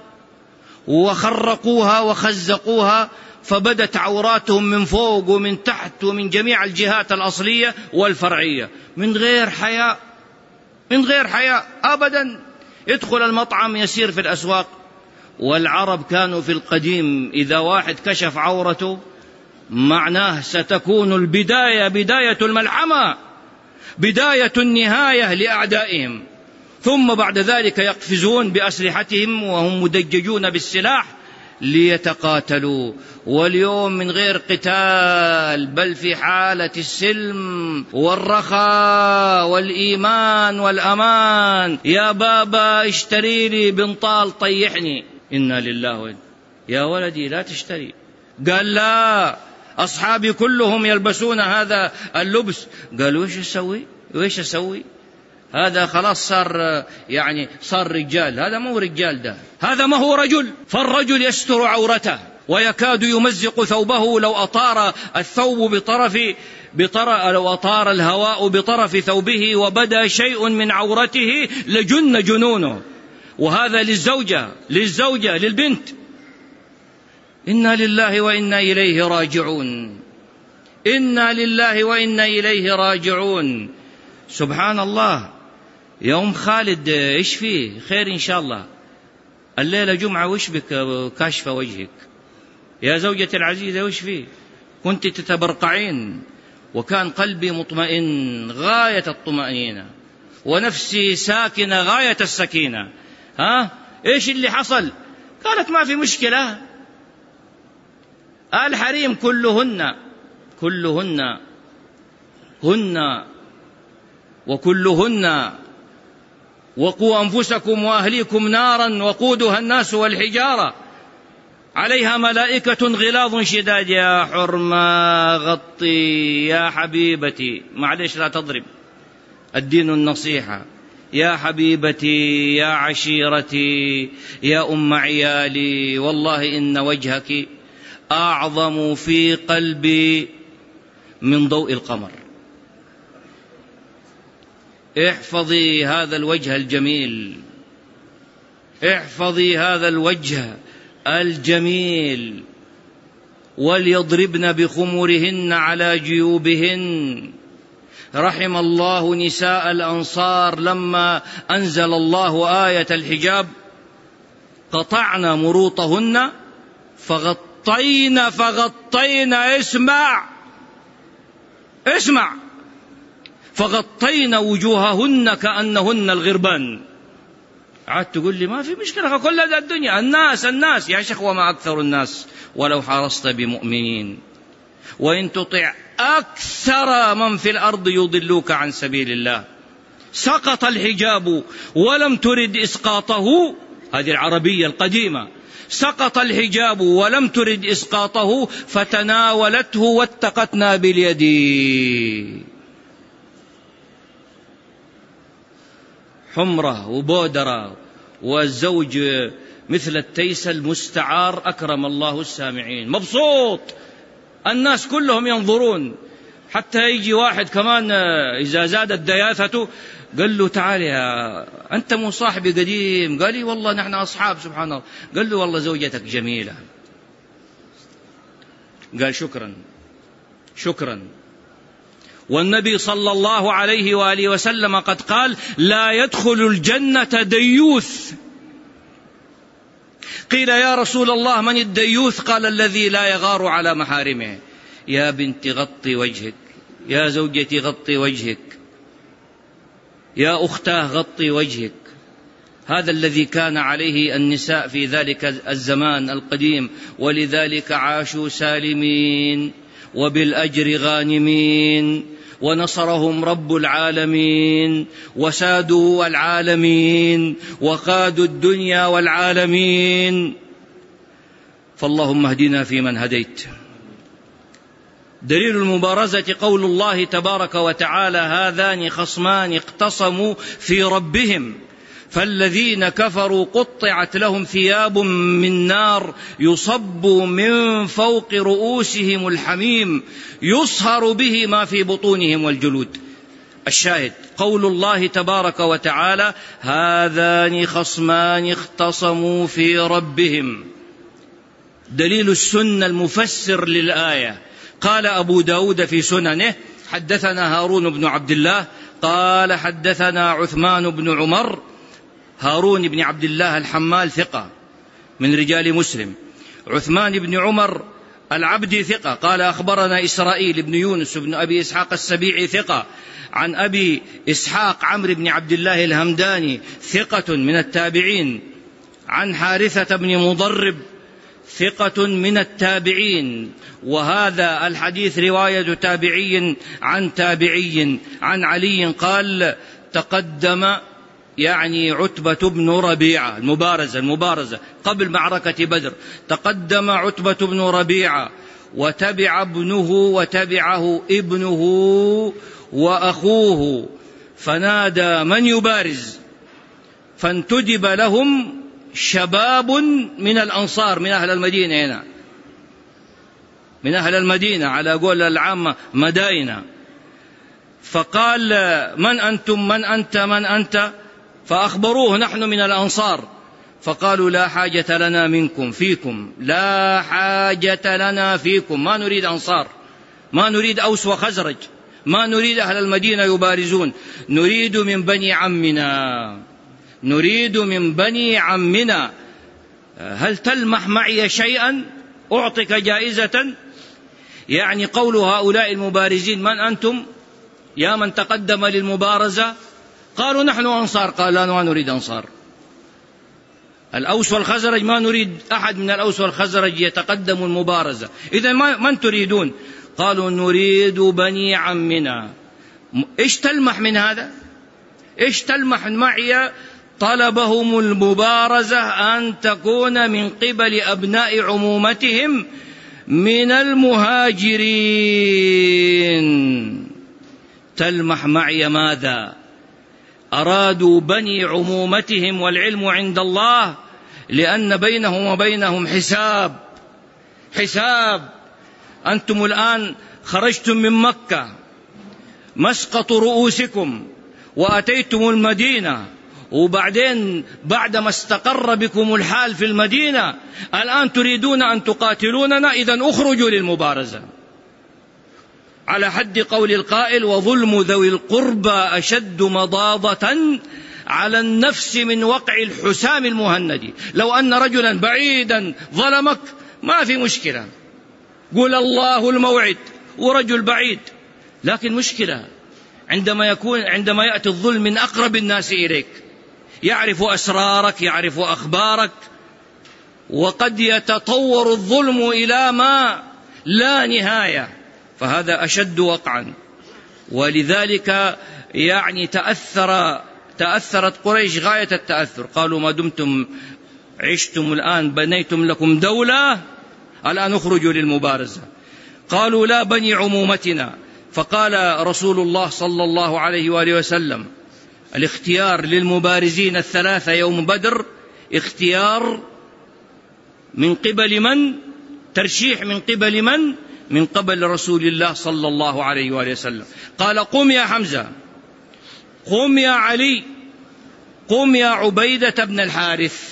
وخرقوها وخزقوها، فبدت عوراتهم من فوق ومن تحت ومن جميع الجهات الأصلية والفرعية، من غير حياء، من غير حياء أبدا. يدخل المطعم يسير في الأسواق. والعرب كانوا في القديم إذا واحد كشف عورته معناه ستكون البداية بداية الملحمة، بداية النهاية لأعدائهم، ثم بعد ذلك يقفزون بأسلحتهم وهم مدججون بالسلاح ليتقاتلوا. واليوم من غير قتال، بل في حالة السلم والرخاء والإيمان والأمان. يا بابا اشتري لي بنطال طيحني، إنا لله وإنا. يا ولدي لا تشتري. قال لا، أصحابي كلهم يلبسون هذا اللبس. قالوا ويش أسوي ويش أسوي هذا خلاص صار يعني صار رجال. هذا ما هو رجال، ده هذا ما هو رجل. فالرجل يستر عورته ويكاد يمزق ثوبه لو أطار الثوب بطرف بطر لو أطار الهواء بطرف ثوبه وبدا شيء من عورته لجن جنونه. وهذا للزوجة للزوجة للبنت. إنا لله وإنا إليه راجعون، إنا لله وإنا إليه راجعون. سبحان الله. يوم خالد إيش فيه؟ خير إن شاء الله. الليلة جمعة وإيش بك كاشفة وجهك؟ يا زوجتي العزيزة وإيش فيه؟ كنت تتبرقعين وكان قلبي مطمئن غاية الطمأنينة ونفسي ساكنة غاية السكينة. ها إيش اللي حصل؟ قالت ما في مشكلة، الحريم كلهن كلهن هن وكلهن وقوا أنفسكم وأهليكم نارا وقودها الناس والحجارة عليها ملائكة غلاظ شداد. يا حرمة غطي يا حبيبتي، معلش لا تضرب، الدين النصيحة. يا حبيبتي يا عشيرتي يا أم عيالي، والله إن وجهك أعظم في قلبي من ضوء القمر. احفظي هذا الوجه الجميل، احفظي هذا الوجه الجميل، وليضربن بخمرهن على جيوبهن. رحم الله نساء الأنصار لما أنزل الله آية الحجاب قطعن مروطهن فغطين فغطين اسمع اسمع فغطين وجوههن كأنهن الغربان. عاد تقول لي ما في مشكلة، كل هذا الدنيا الناس الناس يا شيخ، وما أكثر الناس ولو حرصت بمؤمنين، وإن تطع أكثر من في الأرض يضلوك عن سبيل الله. سقط الحجاب ولم ترد إسقاطه، هذه العربية القديمة، سقط الحجاب ولم ترد إسقاطه فتناولته واتقتنا باليد. حمرة وبودرة والزوج مثل التيس المستعار، أكرم الله السامعين، مبسوط، الناس كلهم ينظرون، حتى يجي واحد كمان إذا زادت دياثته قال له تعال يا أنت مو صاحبي قديم، قال لي والله نحن أصحاب سبحان الله، قال له والله زوجتك جميلة، قال شكرا شكرا. والنبي صلى الله عليه وآله وسلم قد قال لا يدخل الجنة ديوث. قيل يا رسول الله من الديوث؟ قال الذي لا يغار على محارمه. يا بنتي غطي وجهك، يا زوجتي غطي وجهك، يا أختاه غطي وجهك. هذا الذي كان عليه النساء في ذلك الزمان القديم، ولذلك عاشوا سالمين وبالأجر غانمين، ونصرهم رب العالمين، وسادوا العالمين، وقادوا الدنيا والعالمين. فاللهم اهدنا فيمن هديت. دليل المبارزة قول الله تبارك وتعالى هذان خصمان اختصموا في ربهم فالذين كفروا قطعت لهم ثياب من نار يصب من فوق رؤوسهم الحميم يصهر به ما في بطونهم والجلود. الشاهد قول الله تبارك وتعالى هذان خصمان اختصموا في ربهم. دليل السنة المفسر للآية قال أبو داود في سننه حدثنا هارون بن عبد الله قال حدثنا عثمان بن عمر. هارون بن عبد الله الحمال ثقة من رجال مسلم، عثمان بن عمر العبدي ثقة. قال أخبرنا إسرائيل بن يونس بن أبي إسحاق السبيعي ثقة عن أبي إسحاق عمرو بن عبد الله الهمداني ثقة من التابعين، عن حارثة بن مضرب ثقة من التابعين. وهذا الحديث رواية تابعي عن تابعي عن علي قال تقدم يعني عتبة بن ربيعة المبارزة المبارزة قبل معركة بدر، تقدم عتبة بن ربيعة وتبع ابنه وتبعه ابنه وأخوه فنادى من يبارز، فانتدب لهم شباب من الأنصار من أهل المدينة، هنا من أهل المدينة على قول العامة مدائنة. فقال من أنتم من أنت من أنت؟ فأخبروه نحن من الأنصار. فقالوا لا حاجة لنا منكم فيكم، لا حاجة لنا فيكم، ما نريد أنصار، ما نريد أوس وخزرج، ما نريد أهل المدينة يبارزون، نريد من بني عمنا، نريد من بني عمنا. هل تلمح معي شيئا أعطيك جائزة؟ يعني قول هؤلاء المبارزين من أنتم يا من تقدم للمبارزة؟ قالوا نحن أنصار. قال لا ما نريد أنصار، الأوس والخزرج ما نريد أحد من الأوس والخزرج يتقدم المبارزة. إذن من تريدون؟ قالوا نريد بني عمنا. إيش تلمح من هذا؟ إيش تلمح معي؟ طلبهم المبارزة أن تكون من قبل أبناء عمومتهم من المهاجرين. تلمح معي ماذا؟ أرادوا بني عمومتهم، والعلم عند الله، لأن بينهم وبينهم حساب حساب أنتم الآن خرجتم من مكة مسقط رؤوسكم وأتيتم المدينة، وبعدين بعدما استقر بكم الحال في المدينة الآن تريدون أن تقاتلوننا، إذن أخرجوا للمبارزة. على حد قول القائل: وظلم ذوي القربى أشد مضاضة على النفس من وقع الحسام المهند. لو أن رجلا بعيدا ظلمك ما في مشكلة، قول الله الموعد ورجل بعيد، لكن مشكلة عندما يكون عندما يأتي الظلم من أقرب الناس إليك، يعرف أسرارك، يعرف أخبارك، وقد يتطور الظلم إلى ما لا نهاية، فهذا أشد وقعا. ولذلك يعني تأثر تأثرت قريش غاية التأثر، قالوا: ما دمتم عشتم الآن بنيتم لكم دولة، الآن اخرجوا للمبارزة. قالوا: لا، بني عمومتنا. فقال رسول الله صلى الله عليه وآله وسلم: الاختيار للمبارزين الثلاثة يوم بدر اختيار من قبل من؟ ترشيح من قبل من؟ من قبل رسول الله صلى الله عليه وآله وسلم. قال: قم يا حمزة، قم يا علي، قم يا عبيدة بن الحارث.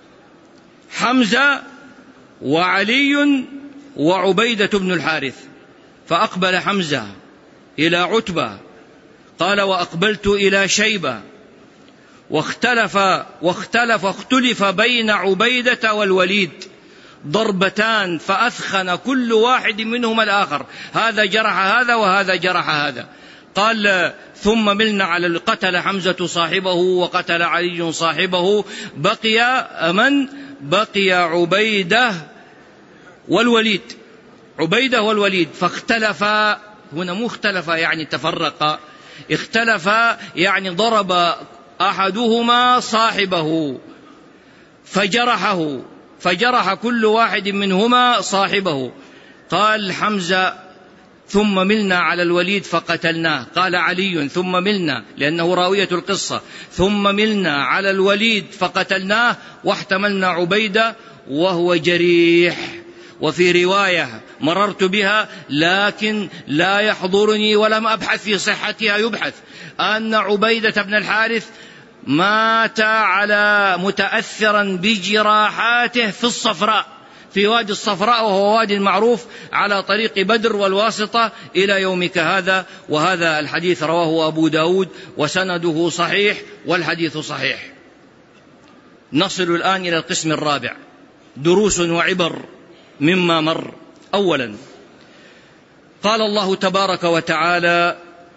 حمزة وعلي وعبيدة بن الحارث. فأقبل حمزة إلى عتبة، قال: وأقبلت إلى شيبة. واختلف واختلف اختلف بين عبيدة والوليد ضربتان، فأثخن كل واحد منهما الآخر، هذا جرح هذا وهذا جرح هذا. قال: ثم ملنا على قتل حمزة صاحبه وقتل علي صاحبه، بقي من؟ بقي عبيدة والوليد، عبيدة والوليد. فاختلف، هنا مو اختلف يعني تفرق، اختلف يعني ضرب أحدهما صاحبه فجرحه، فجرح كل واحد منهما صاحبه. قال حمزة: ثم ملنا على الوليد فقتلناه. قال علي: ثم ملنا، لأنه راوية القصة، ثم ملنا على الوليد فقتلناه واحتملنا عبيدة وهو جريح. وفي رواية مررت بها لكن لا يحضرني ولم أبحث في صحتها، يبحث أن عبيدة بن الحارث مات على متأثرا بجراحاته في الصفراء، في وادي الصفراء، وهو وادي معروف على طريق بدر والواسطة إلى يومك هذا. وهذا الحديث رواه أبو داود وسنده صحيح والحديث صحيح. نصل الآن إلى القسم الرابع، دروس وعبر مما مر. أولا، قال الله تبارك وتعالى: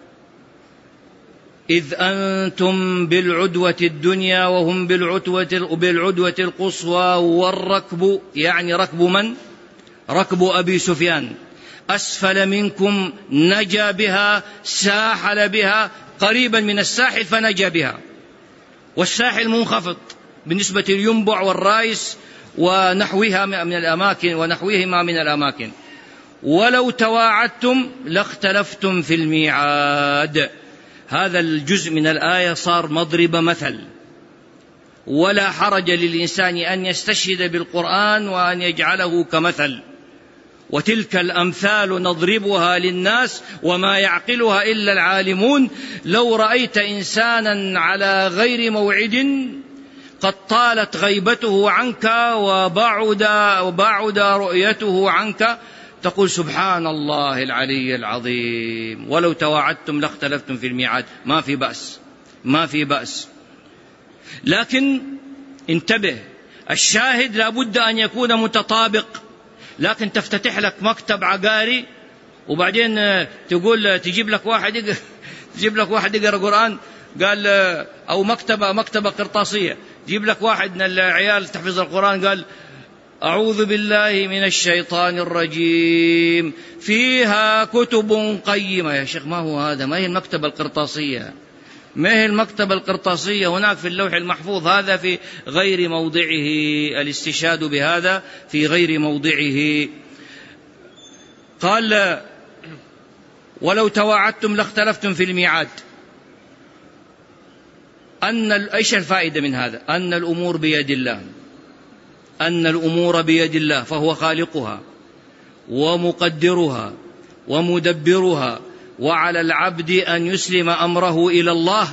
إذ أنتم بالعدوة الدنيا وهم بالعدوة, بالعدوة القصوى، والركب يعني ركب من؟ ركب أبي سفيان أسفل منكم نجا بها، ساحل بها قريبا من الساحل فنجا بها، والساحل منخفض بالنسبة للينبع والرايس ونحوها من الأماكن ونحوهما من الأماكن. ولو تواعدتم لاختلفتم في الميعاد. هذا الجزء من الآية صار مضرب مثل، ولا حرج للإنسان أن يستشهد بالقرآن وأن يجعله كمثل. وتلك الأمثال نضربها للناس وما يعقلها إلا العالمون. لو رأيت إنسانا على غير موعد قد طالت غيبته عنك وبعد, وبعد رؤيته عنك، تقول: سبحان الله العلي العظيم. ولو تواعدتم لاختلفتم في الميعاد. ما في بأس، ما في بأس، لكن انتبه، الشاهد لابد أن يكون متطابق. لكن تفتتح لك مكتب عقاري وبعدين تقول تجيب لك واحد يقرأ تجيب لك واحد يقرأ قرآن، قال، أو مكتبة مكتبة قرطاسية، جيب لك واحد من العيال تحفظ القرآن قال: أعوذ بالله من الشيطان الرجيم فيها كتب قيمة. يا شيخ ما هو هذا؟ ما هي المكتبة القرطاسية، ما هي المكتبة القرطاسية هناك في اللوح المحفوظ. هذا في غير موضعه، الاستشهاد بهذا في غير موضعه. قال: ولو تواعدتم لاختلفتم في الميعاد. أن إيش الفائدة من هذا؟ أن الأمور بيد الله، أن الأمور بيد الله، فهو خالقها ومقدرها ومدبرها، وعلى العبد أن يسلم أمره إلى الله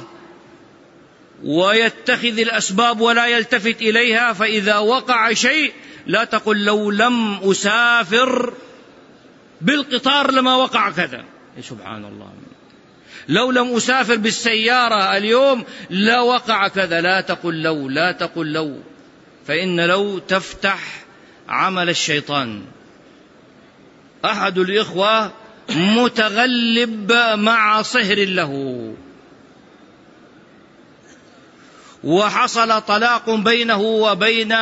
ويتخذ الأسباب ولا يلتفت إليها. فإذا وقع شيء لا تقل لو لم أسافر بالقطار لما وقع كذا، سبحان الله، لو لم أسافر بالسيارة اليوم لا وقع كذا، لا تقل لو، لا تقل لو، فإن لو تفتح عمل الشيطان. أحد الإخوة متغلب مع صهر له، وحصل طلاق بينه وبين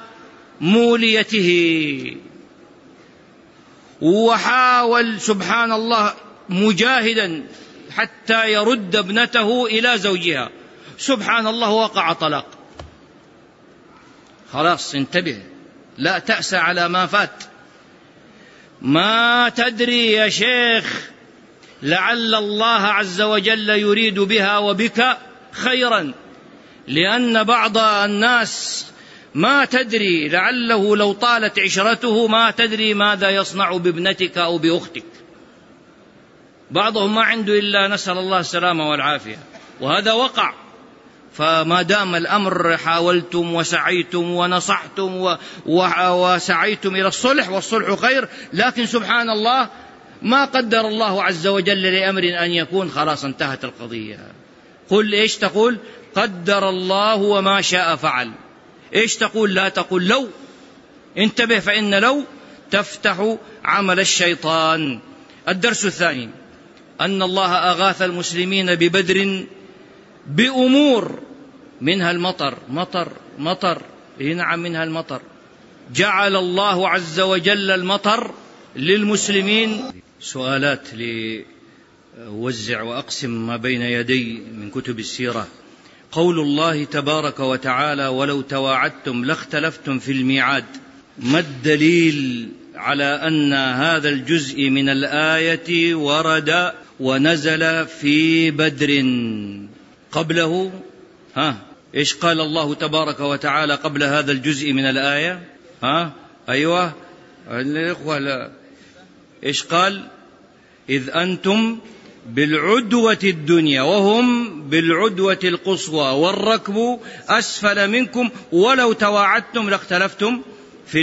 موليته، وحاول سبحان الله مجاهدا حتى يرد ابنته إلى زوجها، سبحان الله وقع طلاق. خلاص انتبه، لا تأس على ما فات. ما تدري يا شيخ، لعل الله عز وجل يريد بها وبك خيرا، لأن بعض الناس ما تدري، لعله لو طالت عشرته ما تدري ماذا يصنع بابنتك أو بأختك. بعضهم ما عنده إلا نسأل الله السلامة والعافية، وهذا وقع. فما دام الأمر حاولتم وسعيتم ونصحتم و... و... وسعيتم إلى الصلح، والصلح خير، لكن سبحان الله ما قدر الله عز وجل لأمر أن يكون، خلاص انتهت القضية. قل إيش تقول؟ قدر الله وما شاء فعل. إيش تقول؟ لا تقول لو. انتبه، فإن لو تفتح عمل الشيطان. الدرس الثاني أن الله أغاث المسلمين ببدر بأمور، منها المطر، مطر مطر نعم منها المطر. جعل الله عز وجل المطر للمسلمين. سؤالات لوزع وأقسم ما بين يدي من كتب السيرة. قول الله تبارك وتعالى ولو تواعدتم لاختلفتم في الميعاد، ما الدليل على أن هذا الجزء من الآية ورد ونزل في بدر؟ قبله ها إيش قال الله تبارك وتعالى قبل هذا الجزء من الآية؟ ها أيوة الإخوة، لا. إيش قال؟ إذ أنتم بالعدوة الدنيا وهم بالعدوة القصوى والركب أسفل منكم ولو تواعدتم لاختلفتم في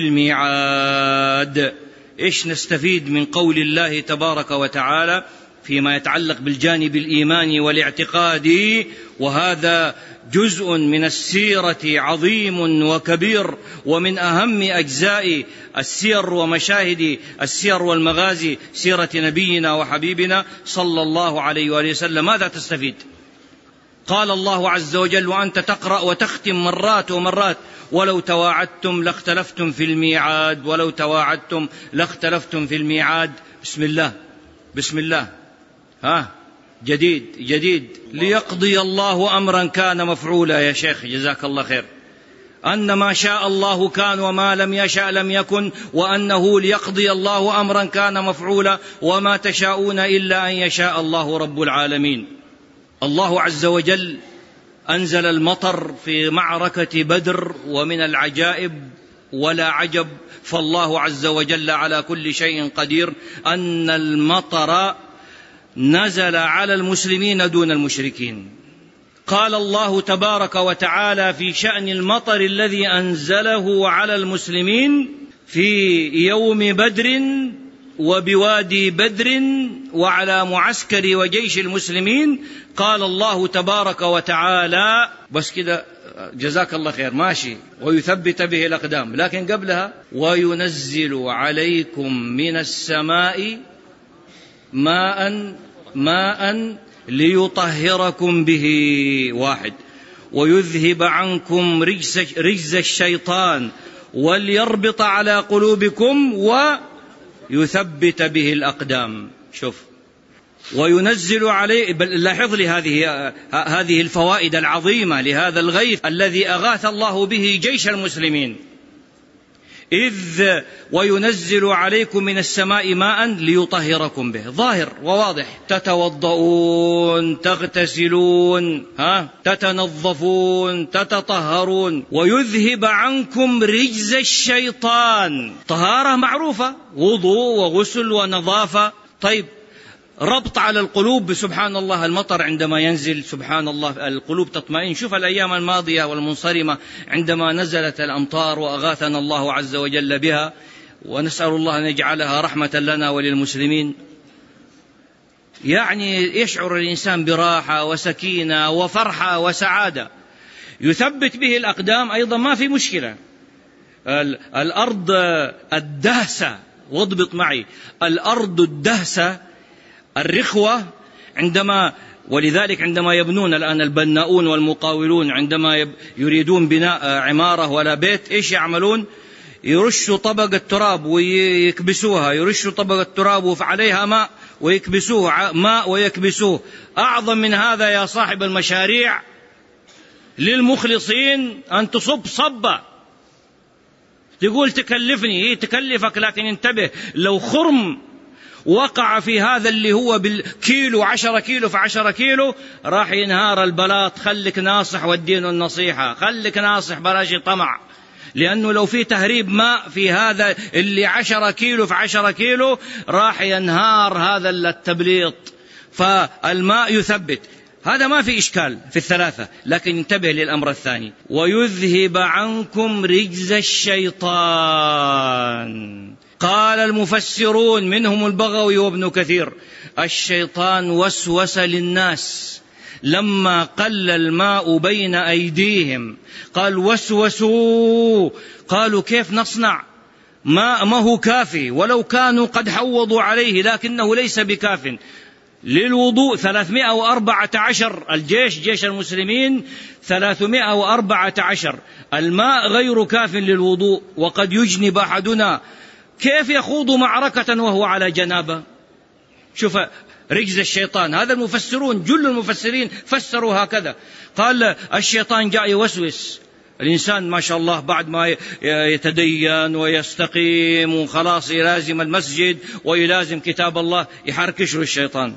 الميعاد. إيش نستفيد من قول الله تبارك وتعالى فيما يتعلق بالجانب الإيماني والاعتقادي؟ وهذا جزء من السيرة عظيم وكبير، ومن أهم أجزاء السير ومشاهد السير والمغازي سيرة نبينا وحبيبنا صلى الله عليه وآله وسلم. ماذا تستفيد؟ قال الله عز وجل وأنت تقرأ وتختم مرات ومرات ولو تواعدتم لاختلفتم في الميعاد، ولو تواعدتم لاختلفتم في الميعاد. بسم الله بسم الله، ها جديد جديد. ليقضي الله أمرا كان مفعولا. يا شيخ جزاك الله خير، أن ما شاء الله كان وما لم يشاء لم يكن، وأنه ليقضي الله أمرا كان مفعولا وما تشاءون إلا أن يشاء الله رب العالمين. الله عز وجل أنزل المطر في معركة بدر، ومن العجائب ولا عجب، فالله عز وجل على كل شيء قدير، أن المطر نزل على المسلمين دون المشركين. قال الله تبارك وتعالى في شأن المطر الذي أنزله على المسلمين في يوم بدر وبوادي بدر وعلى معسكر وجيش المسلمين. قال الله تبارك وتعالى، بس كده جزاك الله خير ماشي، ويثبت به الأقدام، لكن قبلها وينزل عليكم من السماء ماء ماء ليطهركم به، واحد، ويذهب عنكم رجز, رجز الشيطان وليربط على قلوبكم ويثبت به الأقدام. شوف، وينزل عليه، لاحظ لي هذه هذه الفوائد العظيمة لهذا الغيث الذي أغاث الله به جيش المسلمين. إذ وينزل عليكم من السماء ماء ليطهركم به، ظاهر وواضح. تتوضؤون، تغتسلون، ها تتنظفون، تتطهرون، ويذهب عنكم رجز الشيطان. طهارة معروفة، وضوء وغسل ونظافة. طيب ربط على القلوب، سبحان الله المطر عندما ينزل سبحان الله القلوب تطمئن. شوف الأيام الماضية والمنصرمة عندما نزلت الأمطار وأغاثنا الله عز وجل بها، ونسأل الله أن يجعلها رحمة لنا وللمسلمين. يعني يشعر الإنسان براحة وسكينة وفرحة وسعادة، يثبت به الأقدام أيضا ما في مشكلة. الأرض الدهسة، واضبط معي، الأرض الدهسة الرخوة، عندما ولذلك عندما يبنون الآن البناؤون والمقاولون عندما يريدون بناء عمارة ولا بيت، إيش يعملون؟ يرشوا طبقة تراب ويكبسوها، يرشوا طبقة تراب وعليها ماء ويكبسوه ماء ويكبسوه. أعظم من هذا يا صاحب المشاريع للمخلصين أن تصب صبة. تقول تكلفني، هي تكلفك، لكن انتبه، لو خرم وقع في هذا اللي هو بالكيلو عشرة كيلو في عشرة كيلو راح ينهار البلاط. خلك ناصح والدين النصيحة، خلك ناصح بلاش طمع، لأنه لو في تهريب ماء في هذا اللي عشرة كيلو في عشرة كيلو راح ينهار هذا التبليط. فالماء يثبت، هذا ما في إشكال في الثلاثة. لكن انتبه للأمر الثاني، ويذهب عنكم رجز الشيطان. قال المفسرون منهم البغوي وابن كثير: الشيطان وسوس للناس لما قل الماء بين أيديهم، قال وسوسوا، قالوا كيف نصنع ماء ما هو كافي، ولو كانوا قد حوضوا عليه لكنه ليس بكاف للوضوء. ثلاثمائة وأربعة عشر الجيش، جيش المسلمين ثلاثمائة وأربعة عشر، الماء غير كاف للوضوء، وقد يجنب أحدنا، كيف يخوض معركة وهو على جنابه؟ شوف رجز الشيطان. هذا المفسرون جل المفسرين فسروا هكذا. قال الشيطان جاء يوسوس الإنسان، ما شاء الله بعد ما يتدين ويستقيم وخلاص يلازم المسجد ويلازم كتاب الله، يحركش له الشيطان.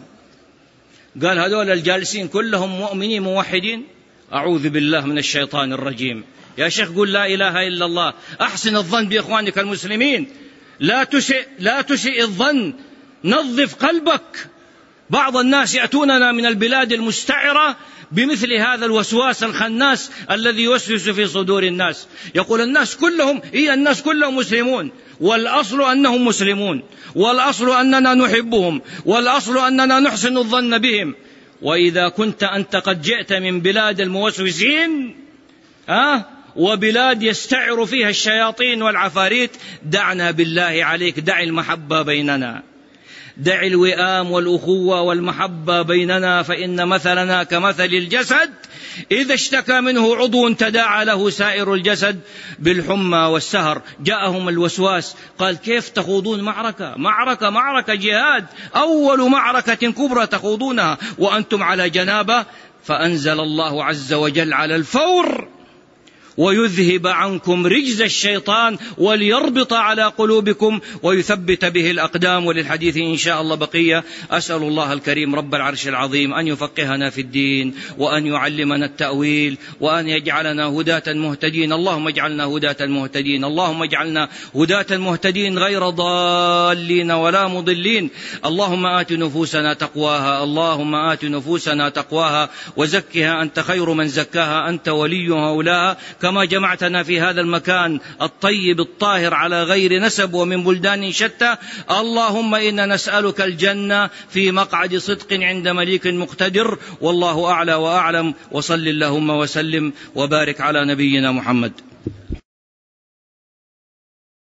قال هذول الجالسين كلهم مؤمنين موحدين، أعوذ بالله من الشيطان الرجيم. يا شيخ قل لا إله إلا الله، أحسن الظن بإخوانك المسلمين، لا تسئ لا تسئ الظن، نظف قلبك. بعض الناس يأتوننا من البلاد المستعرة بمثل هذا الوسواس الخناس الذي يوسوس في صدور الناس. يقول الناس كلهم إيه الناس كلهم مسلمون، والأصل أنهم مسلمون، والأصل أننا نحبهم، والأصل أننا نحسن الظن بهم. وإذا كنت أنت قد جئت من بلاد الموسوسين ها وبلاد يستعر فيها الشياطين والعفاريت، دعنا بالله عليك، دع المحبة بيننا، دع الوئام والأخوة والمحبة بيننا، فإن مثلنا كمثل الجسد إذا اشتكى منه عضو تداعى له سائر الجسد بالحمى والسهر. جاءهم الوسواس، قال كيف تخوضون معركة معركة معركة جهاد، أول معركة كبرى تخوضونها وأنتم على جنابة؟ فأنزل الله عز وجل على الفور: ويذهب عنكم رجز الشيطان وليربط على قلوبكم ويثبت به الأقدام. وللحديث إن شاء الله بقية. أسأل الله الكريم رب العرش العظيم أن يفقهنا في الدين، وأن يعلمنا التأويل، وأن يجعلنا هداة مهتدين. اللهم اجعلنا هداة مهتدين، اللهم اجعلنا هداة مهتدين غير ضالين ولا مضلين. اللهم آت نفوسنا تقواها، اللهم آت نفوسنا تقواها وزكها أنت خير من زكاها، أنت وليها ولاها. كما جمعتنا في هذا المكان الطيب الطاهر على غير نسب ومن بلدان شتى، اللهم إنا نسألك الجنة في مقعد صدق عند مليك مقتدر. والله أعلى وأعلم، وصل اللهم وسلم وبارك على نبينا محمد.